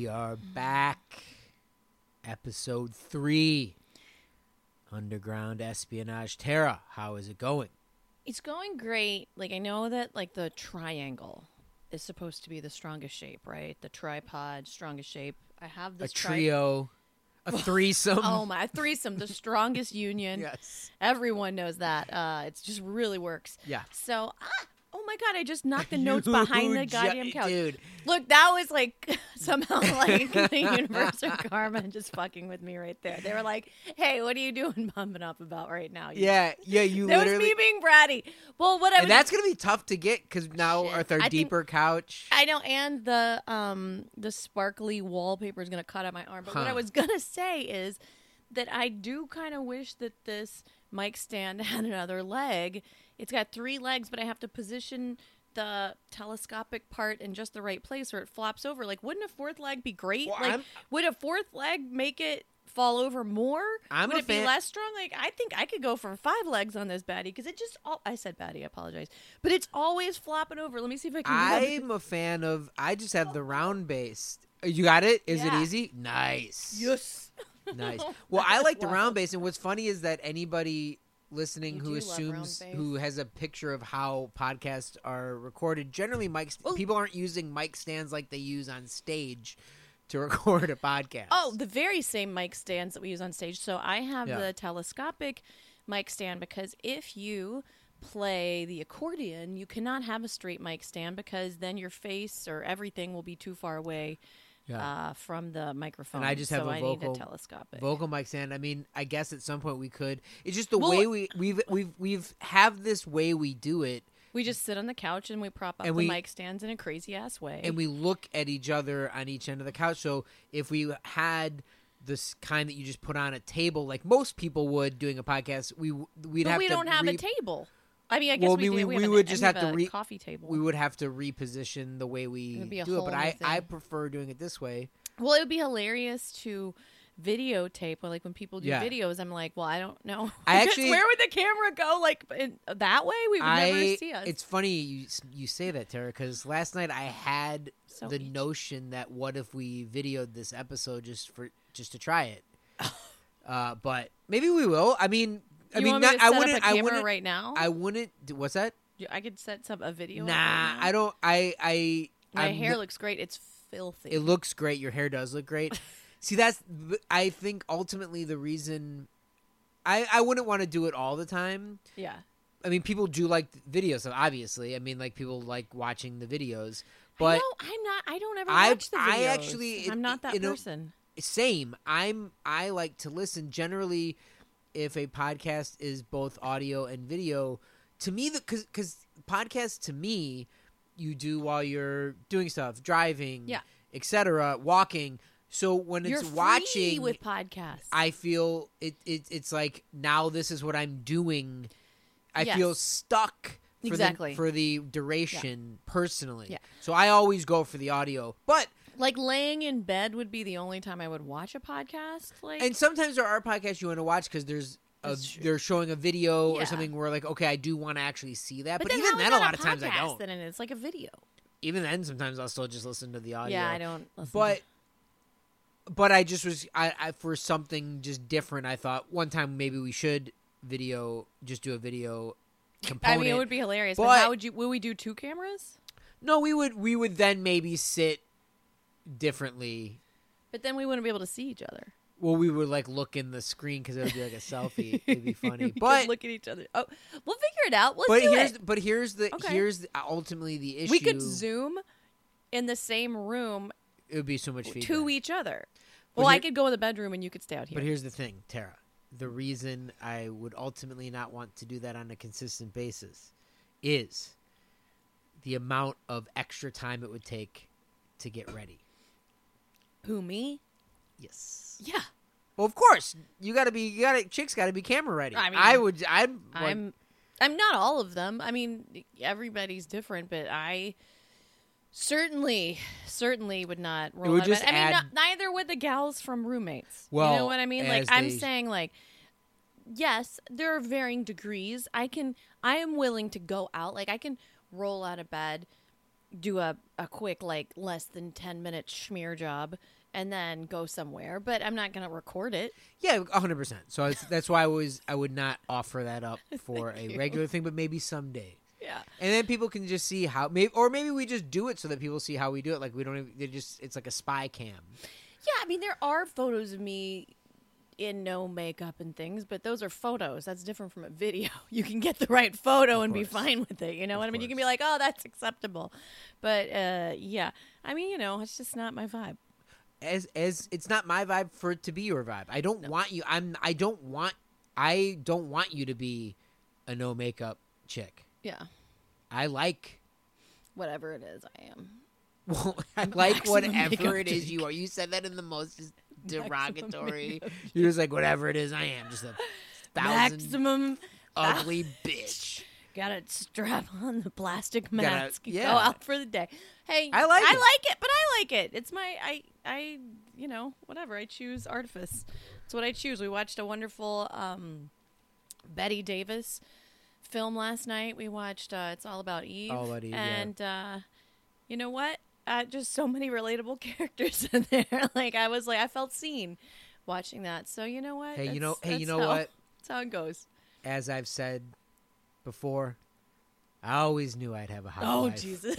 We are back. Episode 3. Underground Espionage. Tara, how is it going? It's going great. Like, I know that, like, the triangle is supposed to be the strongest shape, right? The tripod, strongest shape. I have this trio, a threesome. Oh, my. A threesome, the strongest union. Yes. Everyone knows that. It just really works. Yeah. So, oh my God, I just knocked the notes behind the goddamn couch. Dude. Look, that was like somehow like the universe or karma just fucking with me right there. They were like, hey, what are you doing bumping up about right now? Yeah, you that literally. was me being bratty. Well, what I And that's going to be tough to get because now with our deeper couch. I know, and the sparkly wallpaper is going to cut out my arm. But what I was going to say is that I do kind of wish that this mic stand had another leg. It's got 3 legs, but I have to position the telescopic part in just the right place or it flops over. Like, wouldn't a 4th leg be great? Well, like, would a 4th leg make it fall over more? Would it be less strong? Like, I think I could go for 5 legs on this baddie because it just, I said baddie, I apologize. But it's always flopping over. Let me see if I can. I'm a fan of, I just have the round base. You got it? Is it easy? Nice. Yes. Nice. Well, I like the round base. And what's funny is that anybody listening who assumes who has a picture of how podcasts are recorded, generally people aren't using mic stands like they use on stage to record a podcast. Oh, the very same mic stands that we use on stage. So I have the telescopic mic stand because if you play the accordion, you cannot have a straight mic stand because then your face or everything will be too far away from the microphone. And I just have I need a telescopic vocal mic stand. I mean, I guess at some point we could. It's just the way we've have this way we do it. We just sit on the couch and we prop up the mic stands in a crazy ass way, and we look at each other on each end of the couch. So if we had this kind that you just put on a table, like most people would doing a podcast, we'd have. But we don't have a table. I mean, I guess we would just have to coffee table. We would have to reposition the way we do it, but I prefer doing it this way. Well, it would be hilarious to videotape. Like when people do videos, I'm like, well, I don't know. Where would the camera go? Like that way, we would never see us. It's funny you say that, Tara, because last night I had the notion that what if we videoed this episode just to try it, but maybe we will. I wouldn't set up a camera right now. I wouldn't. What's that? I could set up a video. Nah, right now. I don't. My hair looks great. It's filthy. It looks great. Your hair does look great. See, I think ultimately the reason I wouldn't want to do it all the time. Yeah. I mean, people do like videos, obviously. I mean, like people like watching the videos. But I don't ever watch the videos. I'm not that Know, person. same. I like to listen. Generally, if a podcast is both audio and video, to me, because podcasts to me, you do while you're doing stuff, driving, etc., walking. So when you're it's free watching with podcasts, I feel it's like now this is what I'm doing. I feel stuck for the duration personally. Yeah. So I always go for the audio, but. Like laying in bed would be the only time I would watch a podcast. And sometimes there are podcasts you want to watch because they're showing a video or something where like, okay, I do want to actually see that. But even then, a lot of times I don't. Then it's like a video. Even then, sometimes I'll still just listen to the audio. Yeah, I don't listen. But I just was I for something just different. I thought one time maybe we should just do a video component. I mean, it would be hilarious. But how will we do 2 cameras? No, we would then maybe sit differently. But then we wouldn't be able to see each other. Well, we would like look in the screen because it would be like a selfie. It'd be funny. But look at each other. Oh, we'll figure it out. Here's ultimately the issue. We could Zoom in the same room. It would be so much feedback. To each other. Well, I could go in the bedroom and you could stay out here. But here's the thing, Tara. The reason I would ultimately not want to do that on a consistent basis is the amount of extra time it would take to get ready. Who, me? Yes. Yeah. Well, of course. Chicks got to be camera ready. I mean, I'm not all of them. I mean, everybody's different, but I certainly would not roll out of bed. I mean, neither would the gals from Roommates. Well, you know what I mean? Like, I'm saying, like, yes, there are varying degrees. I am willing to go out. Like, I can roll out of bed, do a quick, like, less than 10-minute schmear job, and then go somewhere, but I'm not going to record it. Yeah, 100%. So that's why I would not offer that up for a regular thing, but maybe someday. Yeah. And then people can just see how, maybe we just do it so that people see how we do it. Like we don't even, it's like a spy cam. Yeah, I mean, there are photos of me in no makeup and things, but those are photos. That's different from a video. You can get the right photo and be fine with it. You know what I mean? You can be like, oh, that's acceptable. But yeah, I mean, it's just not my vibe. As it's not my vibe for it to be your vibe. I don't want you. I don't want you to be a no makeup chick. Yeah. I like whatever it is I am. Well, I like whatever it is you are. You said that in the most derogatory. You're just like, whatever it is I am. Just a maximum ugly bitch. Gotta strap on the plastic mask. Yeah. Go out for the day. Hey, I like it, but I like it. It's my, I whatever. I choose artifice. It's what I choose. We watched a wonderful Betty Davis film last night. We watched It's All About Eve. All About Eve, and you know what? Just so many relatable characters in there. Like I felt seen watching that. So you know what? Hey, you know what? what? That's how it goes. As I've said before, I always knew I'd have a hot wife. Oh, Jesus.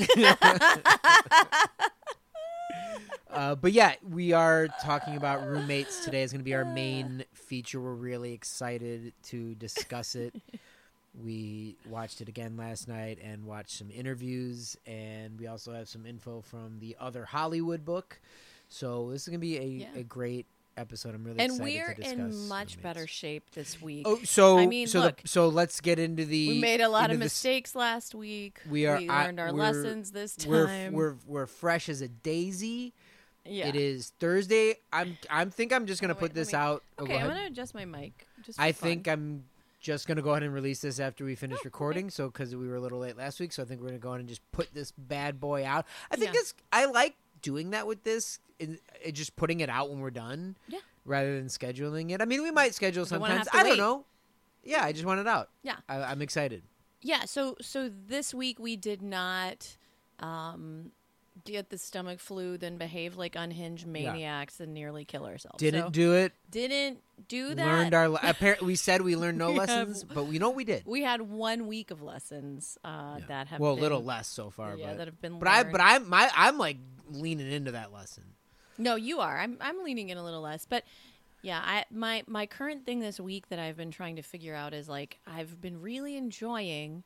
But yeah, we are talking about Roommates today. Is going to be our main feature. We're really excited to discuss it. We watched it again last night and watched some interviews, and we also have some info from the other Hollywood book. So this is going to be a great episode. I'm really excited to discuss. And we're in much better shape this week. Oh, so I mean, so let's get into the. We made a lot of mistakes last week. We learned our lessons this time. We're fresh as a daisy. Yeah. It is Thursday. I'm just gonna put this out. Okay, I'm gonna adjust my mic. I think I'm just gonna go ahead and release this after we finish recording. Okay. So because we were a little late last week, so I think we're gonna go ahead and just put this bad boy out. I think I like doing that with this, just putting it out when we're done. Yeah. Rather than scheduling it. I mean, we might schedule sometimes. I don't know. Yeah, I just want it out. Yeah. I'm excited. Yeah. So this week we did not. Get the stomach flu, then behave like unhinged maniacs and nearly kill ourselves. Didn't do it. Didn't do that. Learned our. We said we learned no lessons, but we know we did. We had 1 week of lessons that have a little less so far. Yeah, but, that have been. But I'm like leaning into that lesson. No, you are. I'm leaning in a little less, but yeah, my current thing this week that I've been trying to figure out is like I've been really enjoying.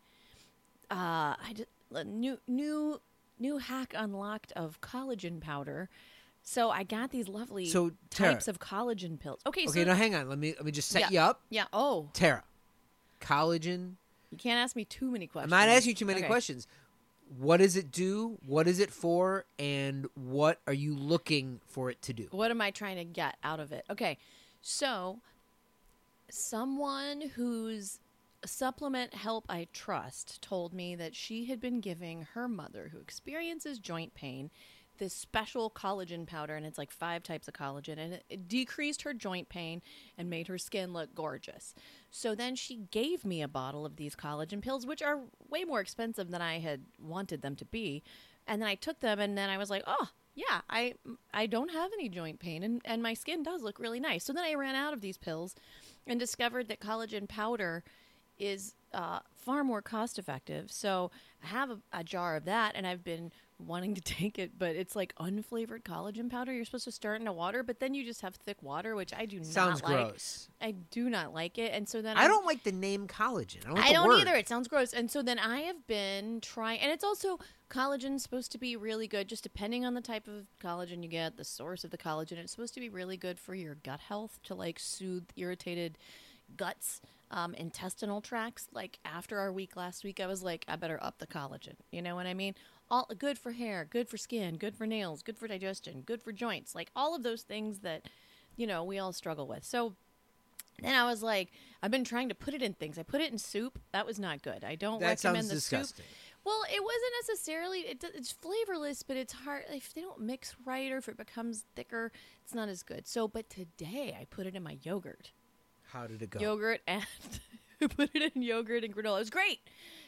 New hack unlocked of collagen powder. So I got these lovely types of collagen pills. Okay, now hang on. Let me just set you up. Yeah. Oh, Tara, collagen. You can't ask me too many questions. I'm not asking you too many questions. What does it do? What is it for? And what are you looking for it to do? What am I trying to get out of it? Okay, so someone who's supplement help I trust told me that she had been giving her mother, who experiences joint pain, this special collagen powder, and it's like 5 types of collagen, and it decreased her joint pain and made her skin look gorgeous. So then she gave me a bottle of these collagen pills, which are way more expensive than I had wanted them to be. And then I took them, and then I was like, oh, yeah, I don't have any joint pain, and my skin does look really nice. So then I ran out of these pills and discovered that collagen powder is far more cost effective. So I have a jar of that, and I've been wanting to take it, but it's like unflavored collagen powder. You're supposed to stir it into water, but then you just have thick water, which I do not like. Sounds gross. I do not like it. And so then I don't like the name collagen. I don't either. It sounds gross. And so then I have been trying, and it's also collagen's supposed to be really good, just depending on the type of collagen you get, the source of the collagen. It's supposed to be really good for your gut health, to like soothe irritated guts. Intestinal tracts. Like after our week last week, I was like, I better up the collagen. You know what I mean? All good for hair, good for skin, good for nails, good for digestion, good for joints. Like all of those things that, we all struggle with. So then I was like, I've been trying to put it in things. I put it in soup. That was not good. I don't recommend the disgusting. Soup. Well, it wasn't necessarily. It's flavorless, but it's hard if they don't mix right, or if it becomes thicker, it's not as good. So, but today I put it in my yogurt. How did it go? Yogurt, and put it in yogurt and granola. It was great.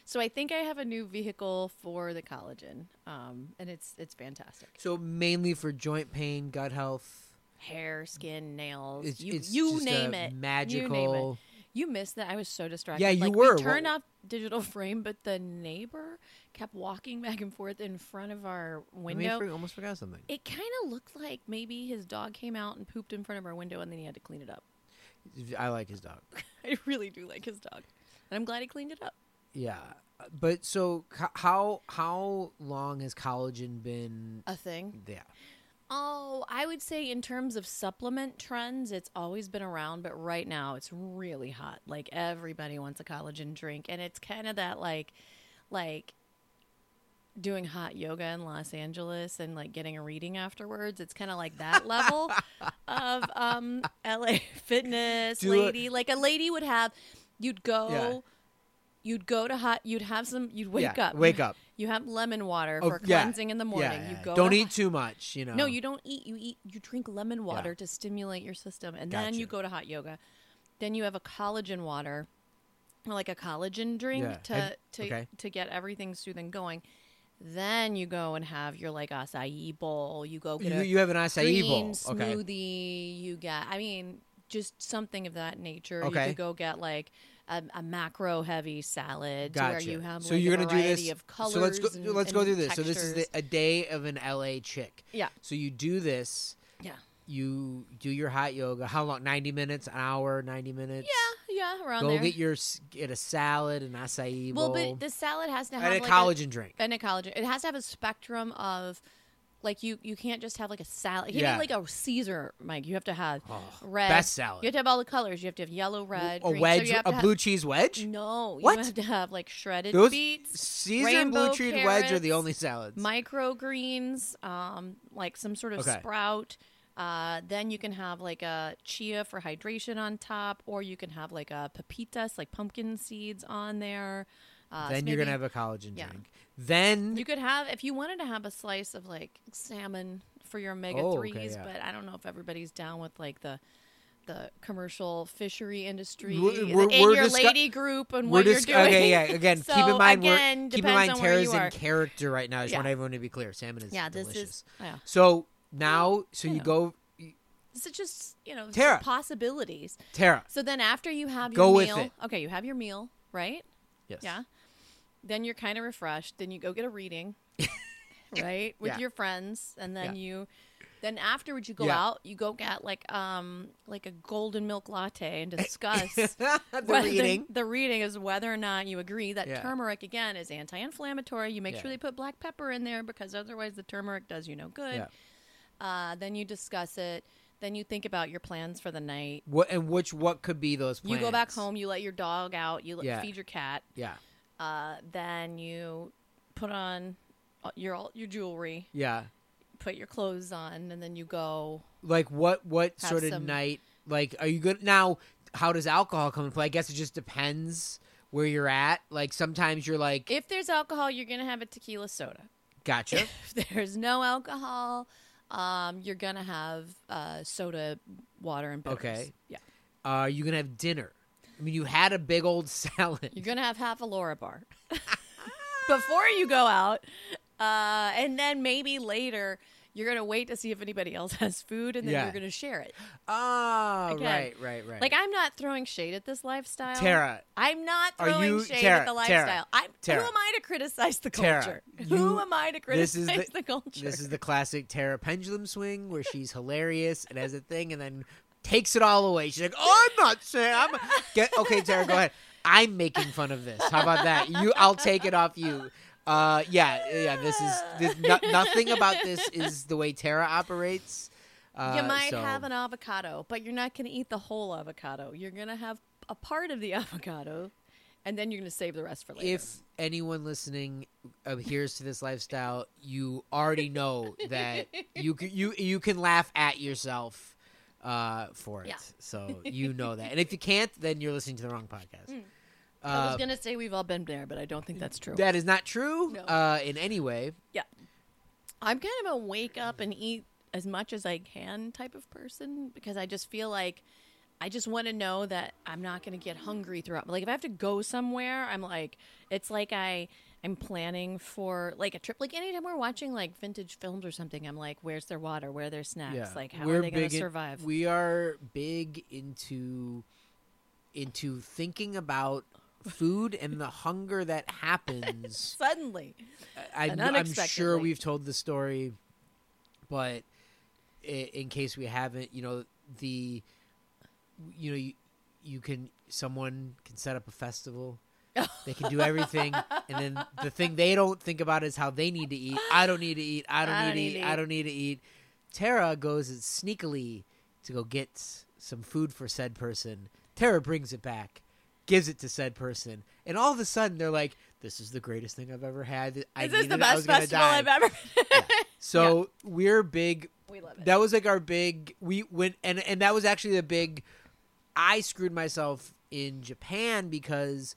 So I think I have a new vehicle for the collagen, and it's fantastic. So mainly for joint pain, gut health. Hair, skin, nails. It's you just name a it. magical. You name it. You missed that. I was so distracted. Yeah, you like, were. We turned off digital frame, but the neighbor kept walking back and forth in front of our window. I almost forgot something. It kind of looked like maybe his dog came out and pooped in front of our window, and then he had to clean it up. I like his dog. I really do like his dog, and I'm glad he cleaned it up. Yeah, but so how long has collagen been A thing? Yeah. Oh, I would say in terms of supplement trends, it's always been around, but right now it's really hot. Like everybody wants a collagen drink, and it's kind of that like doing hot yoga in Los Angeles and like getting a reading afterwards. It's kind of like that level of LA fitness lady. Like a lady would have, you'd go to hot, you'd wake up. You have lemon water for cleansing in the morning. Yeah. You go. Don't eat too much, you know. No, you don't eat. You drink lemon water to stimulate your system, and then you go to hot yoga. Then you have a collagen water, or like a collagen drink to get everything soothing going. Then you go and have your like acai bowl. You go get you have an acai bowl. Smoothie. You get, just something of that nature. Okay. You could go get like a macro heavy salad Gotcha. where you have so like you're a gonna variety do this. of colors. So let's go through this. Textures. So this is a day of an LA chick. Yeah. So you do this. Yeah. You do your hot yoga. How long? 90 minutes, an hour, 90 minutes. Yeah, around Go there. get a salad, an acai bowl. Well, but the salad has to have and a like collagen drink. And a collagen. It has to have a spectrum of, like you can't just have like a salad. You Yeah. have like a Caesar, Mike. You have to have red. Best salad. You have to have all the colors. You have to have yellow, red, A green. wedge, So you have a to blue cheese wedge. No, What? you have to have like shredded Those beets, Caesar rainbow and blue cheese wedge are the carrots, only salads. microgreens, like some sort of sprout. Then you can have like a chia for hydration on top, or you can have like a pepitas, like pumpkin seeds on there. Then you're gonna have a collagen drink. Then you could have, if you wanted to have a slice of like salmon for your omega-3s, but I don't know if everybody's down with like the commercial fishery industry in your lady group and what you're doing. Okay, yeah. Again, So, keep in mind depends on where Tara's you are. in character right now. I just want everyone to be clear. Salmon is delicious. This is So now, you go. This is just Tara. possibilities. Tara. So then after you have Go your with meal, it. okay, you have your meal, right? Yes. Yeah. Then you're kind of refreshed. Then you go get a reading, right, with your friends, and then then afterwards you go out. You go get like a golden milk latte and discuss the reading is whether or not you agree that turmeric again is anti-inflammatory. You make sure they put black pepper in there because otherwise the turmeric does you no good. Yeah. Then you discuss it. Then you think about your plans for the night. What could be those plans? You go back home. You let your dog out. You feed your cat. Yeah. Then you put on your jewelry. Yeah. Put your clothes on, and then you go. Like what sort of night? Like, are you good now? How does alcohol come into play? I guess it just depends where you're at. Like sometimes you're like, if there's alcohol, you're gonna have a tequila soda. Gotcha. If there's no alcohol, you're gonna have soda, water, and bitters. Okay. Yeah. Are you gonna have dinner? I mean, you had a big old salad. You're gonna have half a Laura bar before you go out, and then maybe later you're gonna wait to see if anybody else has food, and then you're gonna share it. Oh, Again, right. Like, I'm not throwing shade at this lifestyle, Tara. I'm not throwing shade at the lifestyle. Tara, who am I to criticize the culture? Who am I to criticize the culture? This is the classic Tara pendulum swing where she's hilarious and has a thing, and then takes it all away. She's like, "Oh, I'm not saying." Okay, Tara, go ahead. I'm making fun of this. How about that? I'll take it off you. Nothing about this is the way Tara operates. You might have an avocado, but you're not going to eat the whole avocado. You're going to have a part of the avocado, and then you're going to save the rest for later. If anyone listening adheres to this lifestyle, you already know that you can laugh at yourself for it. Yeah. So you know that. And if you can't, then you're listening to the wrong podcast. I was going to say we've all been there, but I don't think that's true. That is not true No. In any way. Yeah. I'm kind of a wake up and eat as much as I can type of person because I just feel like I just want to know that I'm not going to get hungry throughout. Like if I have to go somewhere, I'm like, it's like I'm planning for like a trip. Like anytime we're watching like vintage films or something, I'm like, where's their water? Where are their snacks? Yeah. Like how are they going to survive? We are big into thinking about food and the hunger that happens suddenly. I'm sure we've told the story, but in case we haven't, someone can set up a festival. They can do everything, and then the thing they don't think about is how they need to eat. I don't need to eat. I don't need to eat. I don't need to eat. Tara goes sneakily to go get some food for said person. Tara brings it back, gives it to said person, and all of a sudden they're like, "This is the greatest thing I've ever had. This is the best festival I've ever." Yeah. So we're big. We love it. That was like our big. We went and that was actually the big. I screwed myself in Japan because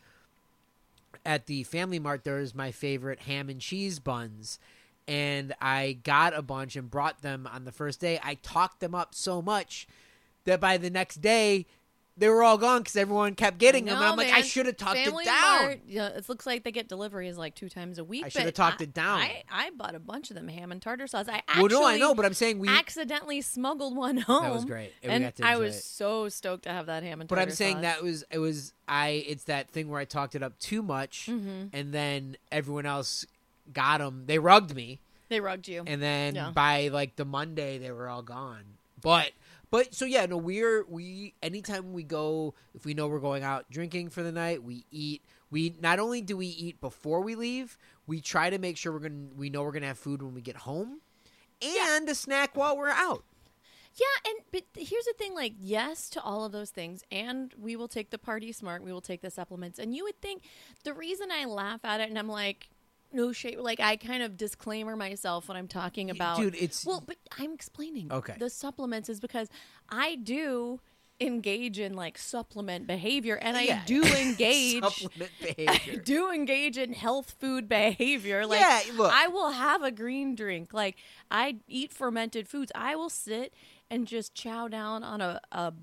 at the Family Mart there's my favorite ham and cheese buns, and I got a bunch and brought them on the first day. I talked them up so much that by the next day they were all gone because everyone kept getting them. And I'm like, I should have talked Family it down. Mart, it looks like they get deliveries like 2 times a week. I should have talked it down. I bought a bunch of them ham and tartar sauce. I know, but I'm saying we accidentally smuggled one home. That was great, and I was so stoked to have that ham and tartar sauce. But I'm saying it's that thing where I talked it up too much, and then everyone else got them. They rugged me. They rugged you, and then by like the Monday they were all gone. But so yeah, no, we anytime we go, if we know we're going out drinking for the night, we eat. We not only do we eat before we leave, we try to make sure we know we're gonna have food when we get home, and a snack while we're out. Yeah, but here's the thing, like, yes to all of those things, and we will take the Party Smart, we will take the supplements, and you would think the reason I laugh at it and I'm like, no shade, like I kind of disclaimer myself when I'm talking about, dude, it's but I'm explaining the supplements is because I do engage in like supplement behavior, and I do engage supplement behavior. I do engage in health food behavior. Like, look, I will have a green drink. Like, I eat fermented foods. I will sit and just chow down on a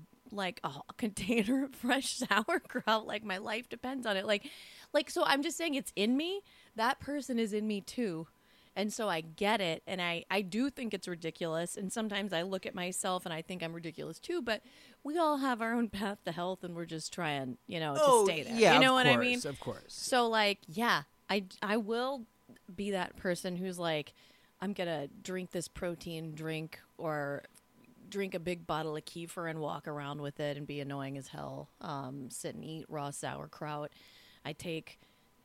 container of fresh sauerkraut. Like, my life depends on it. Like, so I'm just saying it's in me. That person is in me too. And so I get it. And I do think it's ridiculous. And sometimes I look at myself and I think I'm ridiculous too. But we all have our own path to health, and we're just trying, to stay there. Yeah, you know what I mean? Of course. So, like, yeah, I will be that person who's like, I'm going to drink this protein drink or drink a big bottle of kefir and walk around with it and be annoying as hell. Sit and eat raw sauerkraut. I take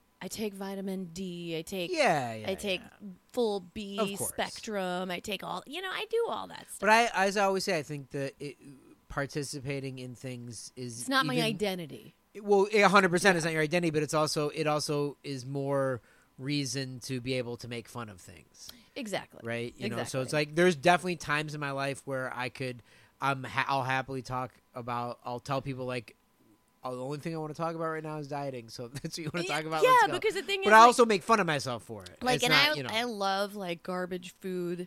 vitamin D. I take full B spectrum. I take all, I do all that stuff. But as I always say, I think that participating in things is it's not my identity. Well, 100% is not your identity, but it also is more reason to be able to make fun of things. Exactly. Right. So it's like there's definitely times in my life where I'll happily talk about. I'll tell people like, oh, the only thing I want to talk about right now is dieting. So that's what you want to talk about. Yeah, because the thing is, but I also make fun of myself for it. Like, and I love like garbage food,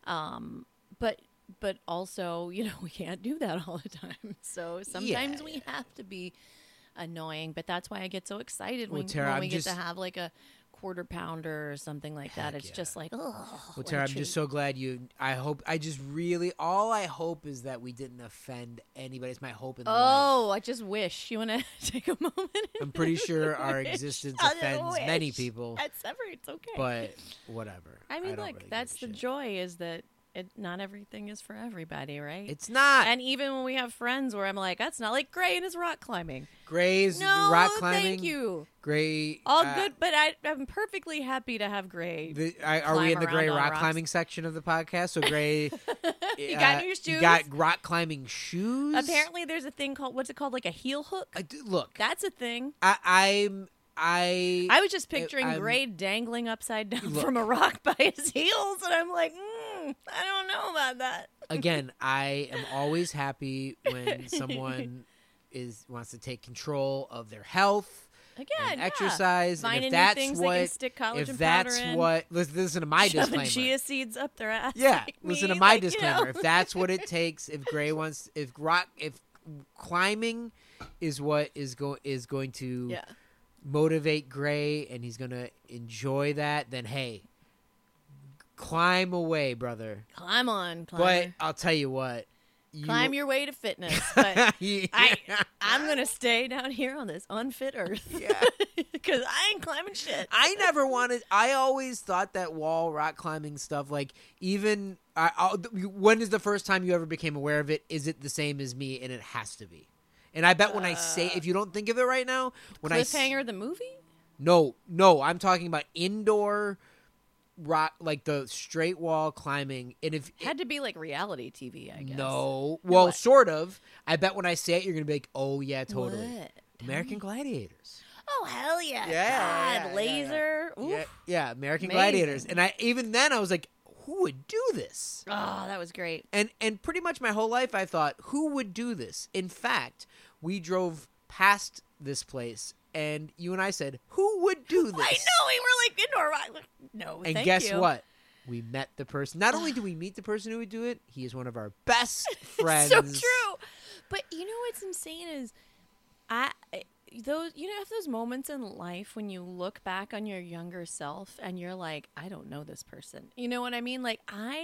but also we can't do that all the time. So sometimes we have to be annoying. But that's why I get so excited when we get to have like a quarter pounder or something like that. It's just like, oh. Well, Tara, I'm just so glad all I hope is that we didn't offend anybody. It's my hope in life. Oh, I just wish. You want to take a moment? I'm pretty sure our existence offends many people. It's okay. But whatever. I mean, look, that's the joy, is that not everything is for everybody, right? It's not. And even when we have friends where I'm like, that's not like Gray and his rock climbing. Gray's rock climbing. Thank you. Gray. All good, but I'm perfectly happy to have Gray. Are we in the Gray rock climbing section of the podcast? So Gray, you got new shoes. You got rock climbing shoes. Apparently, there's a thing called, what's it called, like a heel hook? Look, that's a thing. I was just picturing Gray dangling upside down from a rock by his heels, and I'm like, I don't know about that. Again, I am always happy when someone wants to take control of their health. Again, exercise. Finding and if that's new things what, they can stick collagen if that's powder in, what, listen to my disclaimer. Chia seeds up their ass. Yeah, like listen me, to my like, disclaimer. If that's what it takes, if climbing is what is going to Yeah. motivate Gray, and he's going to enjoy that. Then hey, climb away, brother. Climb on, But climber. I'll tell you what. Climb your way to fitness. But Yeah. I'm going to stay down here on this unfit earth. Yeah. Because I ain't climbing shit. I always thought that wall rock climbing stuff, like, even when is the first time you ever became aware of it? Is it the same as me? And it has to be. And I bet when I say, if you don't think of it right now, when Cliffhanger the movie? No, I'm talking about indoor rock, like the straight wall climbing. And if Had to be like reality TV, I guess. no, well, what? sort of. I bet when I say it, you're gonna be like, oh yeah, totally. What? American Gladiators. Oh, hell yeah. Yeah, God, yeah, laser. Yeah, Oof. yeah, American Amazing. Gladiators. And even then I was like, who would do this? Oh, that was great. And pretty much my whole life I thought, who would do this? In fact, we drove past this place and you and I said, who would do this? I know. We were like indoor rock. No, And thank guess you. what? We met the person. Not only do we meet the person who would do it, he is one of our best friends. So true. But you know what's insane is have those moments in life when you look back on your younger self and you're like, I don't know this person. You know what I mean? Like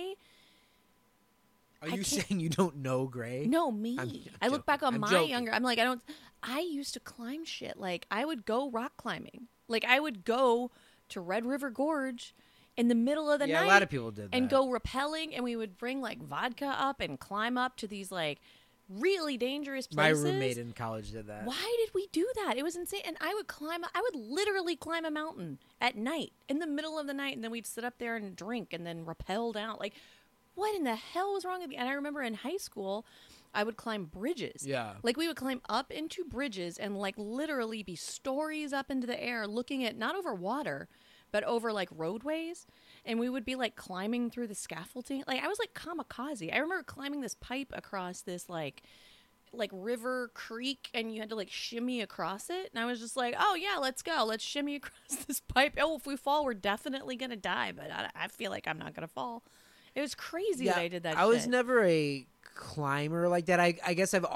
Are you saying you don't know Gray? No, me. I'm I look back on I'm my joking. younger. I'm like, I used to climb shit. Like, I would go rock climbing. Like, I would go to Red River Gorge in the middle of the night. Yeah, a lot of people did that. And go rappelling, and we would bring like vodka up and climb up to these like really dangerous My places. roommate in college did that. Why did we do that? It was insane. And I would literally climb a mountain at night in the middle of the night, and then we'd sit up there and drink and then rappel down. Like, what in the hell was wrong with me? And I remember in high school, I would climb bridges. Yeah. Like, we would climb up into bridges and like literally be stories up into the air looking at not over water, but over like roadways. And we would be like climbing through the scaffolding. Like, I was like kamikaze. I remember climbing this pipe across this like river creek, and you had to like shimmy across it. And I was just like, oh yeah, let's go. Let's shimmy across this pipe. Oh, if we fall, we're definitely going to die. But I feel like I'm not going to fall. It was crazy that I did that I was never a climber like that. I guess I've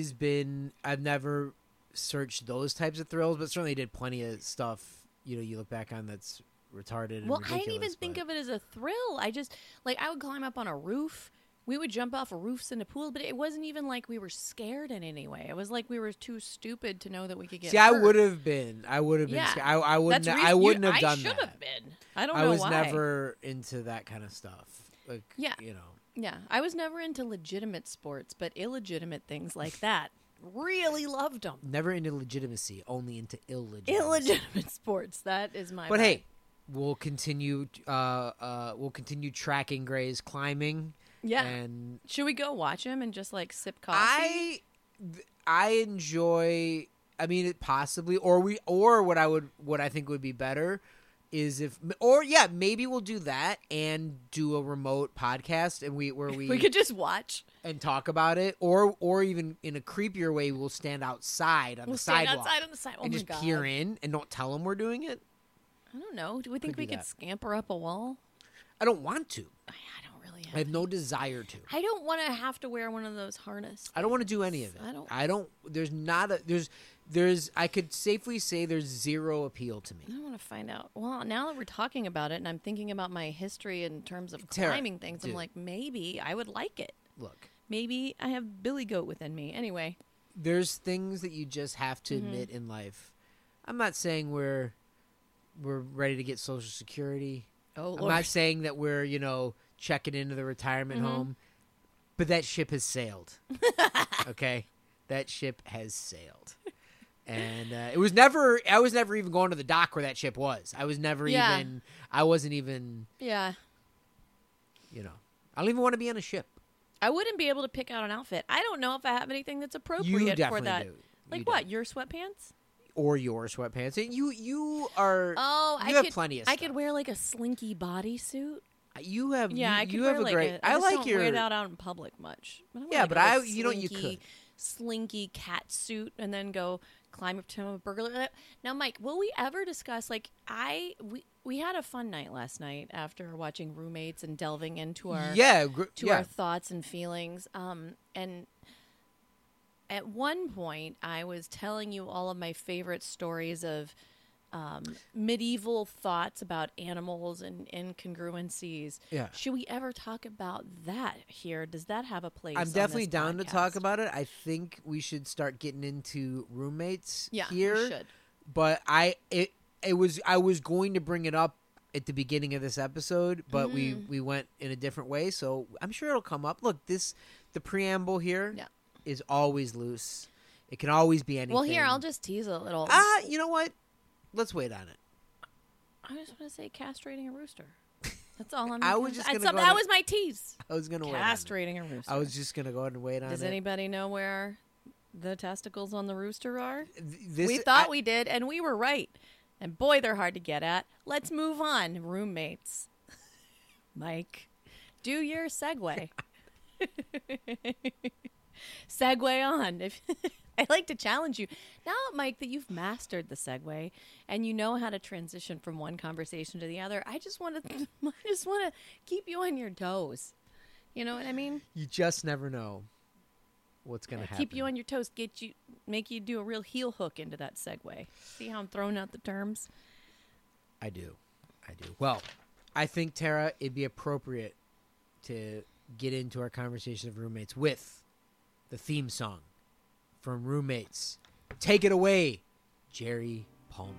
never searched those types of thrills, but certainly did plenty of stuff, you look back on that's retarded and I didn't even think but... of it as a thrill. I just, like, I would climb up on a roof. We would jump off of roofs into pools, but it wasn't even like we were scared in any way. It was like we were too stupid to know that we could get See, hurt. I would have been Yeah. scared. I wouldn't have done I that. should have been. I don't know I was why. never into that kind of stuff. Like, Yeah. Yeah, I was never into legitimate sports, but illegitimate things like that. Really loved them. Never into legitimacy, only into illegitimacy. Illegitimate sports. That is my. But vibe. hey, we'll continue tracking Gray's climbing. Yeah. And should we go watch him and just like sip coffee? I enjoy. I mean, possibly, or what I think would be better is maybe we'll do that and do a remote podcast, and we could just watch and talk about it, or even in a creepier way, we'll stand outside on the sidewalk outside on the side. Oh and my just God. peer in and don't tell them we're doing it. I don't know. Do we think Could we do could that. scamper up a wall? I don't want to. I don't really. I have no desire to. I don't want to have to wear one of those harnesses. I don't want to do any of it. I don't. There's not a. There's. I could safely say there's zero appeal to me. I want to find out. Well, now that we're talking about it, and I'm thinking about my history in terms of Tara, climbing things, dude. I'm like, maybe I would like it. Look, Maybe I have Billy Goat within me. Anyway, there's things that you just have to admit in life. I'm not saying we're ready to get Social Security. oh I'm Lord. not saying that we're checking into the retirement home, but that ship has sailed. Okay, that ship has sailed. And it was never. I was never even going to the dock where that ship was. I was never even. I wasn't even. Yeah. I don't even want to be on a ship. I wouldn't be able to pick out an outfit. I don't know if I have anything that's You appropriate definitely for that. do. Like You what? do. Your sweatpants? Or your sweatpants. And you are. Oh, you have plenty of I stuff. could wear like a slinky bodysuit. You have. Yeah, I you could have wear a great. I just like don't your. wear that out in public much. But Yeah, but I you could. Slinky cat suit and then go climb up to a burglar. Now, Mike, will we ever discuss we had a fun night last night after watching Roommates and delving into our Yeah. our thoughts and feelings. And at one point, I was telling you all of my favorite stories of medieval thoughts about animals and incongruencies. Yeah. Should we ever talk about that here? Does that have a place? I'm definitely down to talk podcast? about it. I think we should start getting into roommates Yeah, here. we should. But I was going to bring it up at the beginning of this episode, but we went in a different way, so I'm sure it'll come up. Look, the preamble here is always loose. It can always be anything. Well, here, I'll just tease a little. You know what? Let's wait on it. I just want to say castrating a rooster. That's all I'm I was just gonna go that was my tease. I was going to wait on Castrating a rooster. it. I was just going to go ahead and wait on Does it. anybody know where the testicles on the rooster are? This, We thought we did, and we were right. And boy, they're hard to get at. Let's move on. Roommates. Mike, do your segue. Segue on. I like to challenge you. Now, Mike, that you've mastered the segue and you know how to transition from one conversation to the other, I just want to keep you on your toes. You know what I mean? You just never know what's going to happen. Keep you on your toes, make you do a real heel hook into that segue. See how I'm throwing out the terms? I do. Well, I think, Tara, it'd be appropriate to get into our conversation of roommates with the theme song from Roommates. Take it away, Jerry Palmer.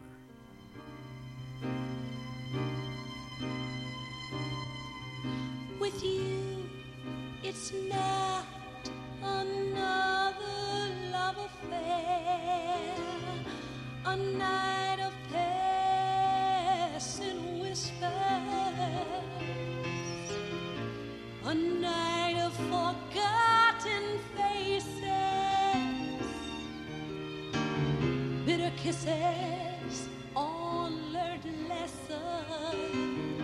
With you, it's not another love affair, a night of passing whispers, a night of forgotten faces, bitter kisses on learned lessons,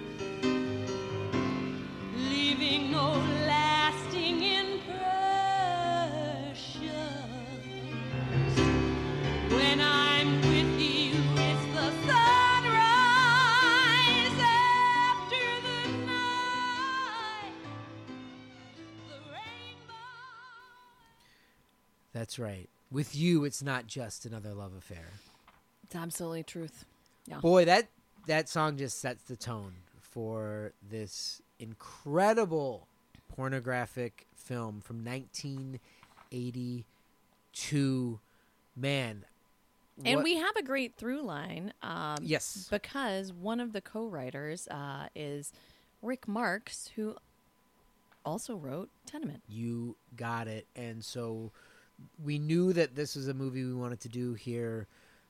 leaving no lasting impressions. When I'm with you, it's the sunrise after the night, the rainbow. That's right. With you, it's not just another love affair. It's absolutely truth. Yeah. Boy, that song just sets the tone for this incredible pornographic film from 1982. Man. And we have a great through line. Yes. Because one of the co-writers is Rick Marks, who also wrote Tenement. You got it. And so we knew that this was a movie we wanted to do here,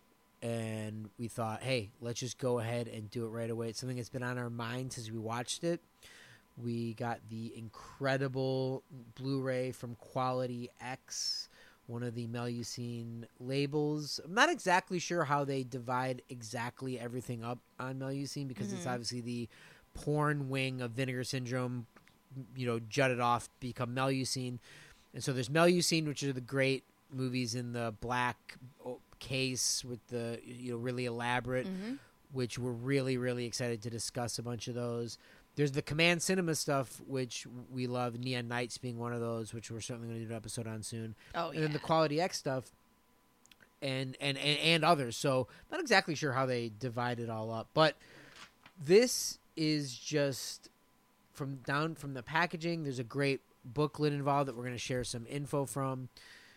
and we thought, hey, let's just go ahead and do it right away. It's something that's been on our mind since we watched it. We got the incredible Blu-ray from Quality X, one of the Melusine labels. I'm not exactly sure how they divide exactly everything up on Melusine, because it's obviously the porn wing of Vinegar Syndrome, jutted off, become Melusine. And so there's Melusine, which are the great movies in the black case with the really elaborate, which we're really, really excited to discuss a bunch of those. There's the Command Cinema stuff, which we love, Neon Nights being one of those, which we're certainly going to do an episode on soon. Oh, And then the Quality X stuff and others. So not exactly sure how they divide it all up. But this is just from the packaging. There's a great booklet involved that we're going to share some info from.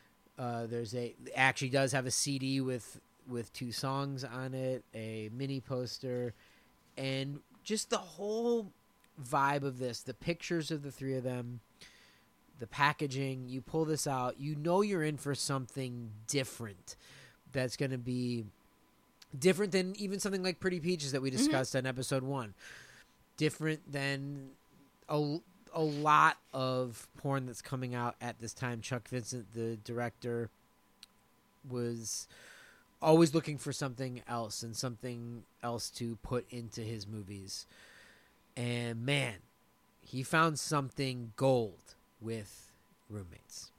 It actually does have a CD with 2 songs on it, a mini poster, and just the whole vibe of this, the pictures of the 3 of them, the packaging. You pull this out, you're in for something different that's going to be different than even something like Pretty Peaches that we discussed on episode 1. Different than a lot of porn that's coming out at this time. Chuck Vincent, the director, was always looking for something else and something else to put into his movies. And man, he found something gold with Roommates.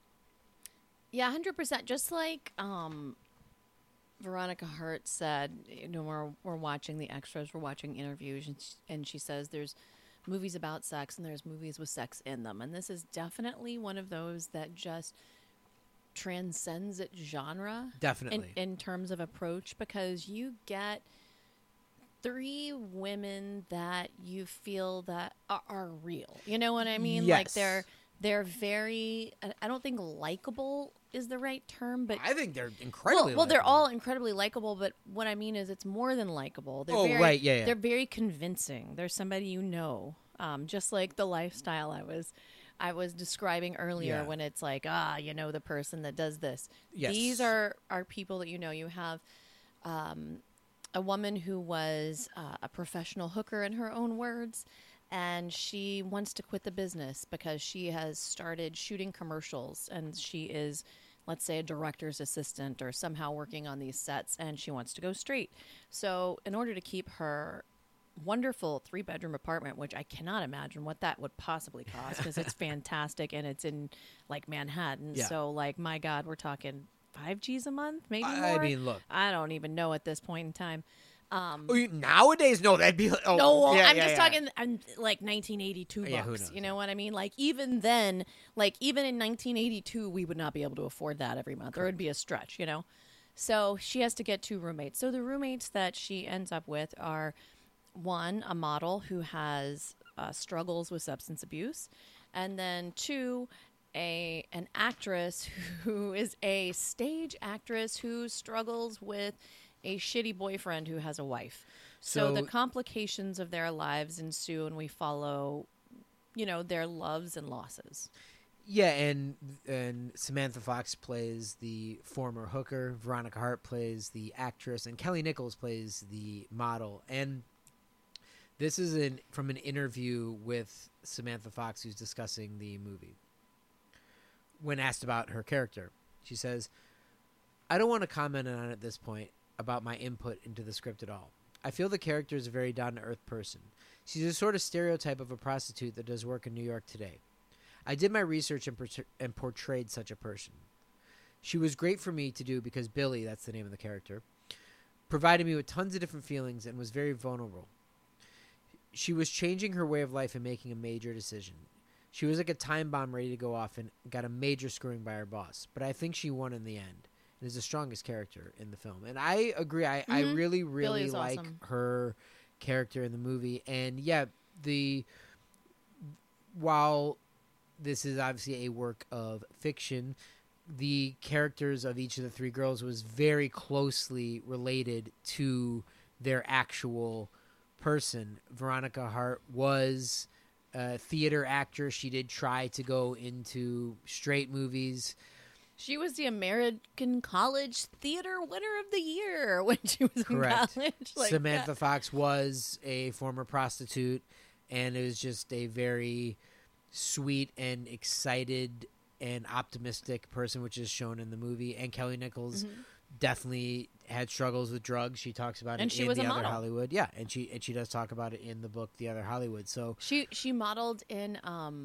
Yeah, 100%. Just like Veronica Hart said, we're watching the extras, we're watching interviews, and she says there's movies about sex and there's movies with sex in them. And this is definitely one of those that just transcends its genre. Definitely. In terms of approach, because you get 3 women that you feel that are real. You know what I mean? Like Yes. they're very, I don't think likable is the right term, but I think they're incredibly well, they're likable. all incredibly likable, but what I mean is it's more than likable. They're Oh, very, right, yeah. They're very convincing. They're somebody you know, just like the lifestyle I was describing earlier Yeah. when it's like, the person that does this. Yes. These are people that you know. You have a woman who was a professional hooker in her own words, and she wants to quit the business because she has started shooting commercials, and she is, let's say, a director's assistant or somehow working on these sets, and she wants to go straight. So in order to keep her wonderful 3-bedroom apartment, which I cannot imagine what that would possibly cost because it's fantastic and it's in like Manhattan. Yeah. So like, my God, we're talking $5,000 a month, maybe more. I mean, look. I don't even know at this point in time. Nowadays, no, that'd be. Oh, No, well, yeah, I'm yeah, just yeah. talking like 1982 bucks. Yeah, who knows? You know what I mean? Like even then, like even in 1982, we would not be able to afford that every month. Or it would be a stretch, you know? So she has to get 2 roommates. So the roommates that she ends up with are, one, a model who has struggles with substance abuse, and then 2, an actress who is a stage actress who struggles with a shitty boyfriend who has a wife. So the complications of their lives ensue, and we follow, their loves and losses. Yeah, and Samantha Fox plays the former hooker, Veronica Hart plays the actress, and Kelly Nichols plays the model. And this is from an interview with Samantha Fox, who's discussing the movie. When asked about her character, she says, "I don't want to comment on it at this point about my input into the script at all. I feel the character is a very down-to-earth person. She's a sort of stereotype of a prostitute that does work in New York today. I did my research and portrayed such a person. She was great for me to do because Billy, that's the name of the character, provided me with tons of different feelings and was very vulnerable. She was changing her way of life and making a major decision. She was like a time bomb ready to go off and got a major screwing by her boss. But I think she won in the end and is the strongest character in the film." And I agree. I really, really Billy's like awesome. her character in the movie. And yeah, while this is obviously a work of fiction, the characters of each of the 3 girls was very closely related to their actual person. Veronica Hart was a theater actor. She did try to go into straight movies. She was the American College Theater Winner of the Year when she was Correct. in college. Samantha Fox was a former prostitute, and it was just a very sweet and excited and optimistic person, which is shown in the movie. And Kelly Nichols definitely had struggles with drugs. She talks about And it she in was The a Other model. Hollywood. Yeah, and she does talk about it in the book The Other Hollywood. So She modeled in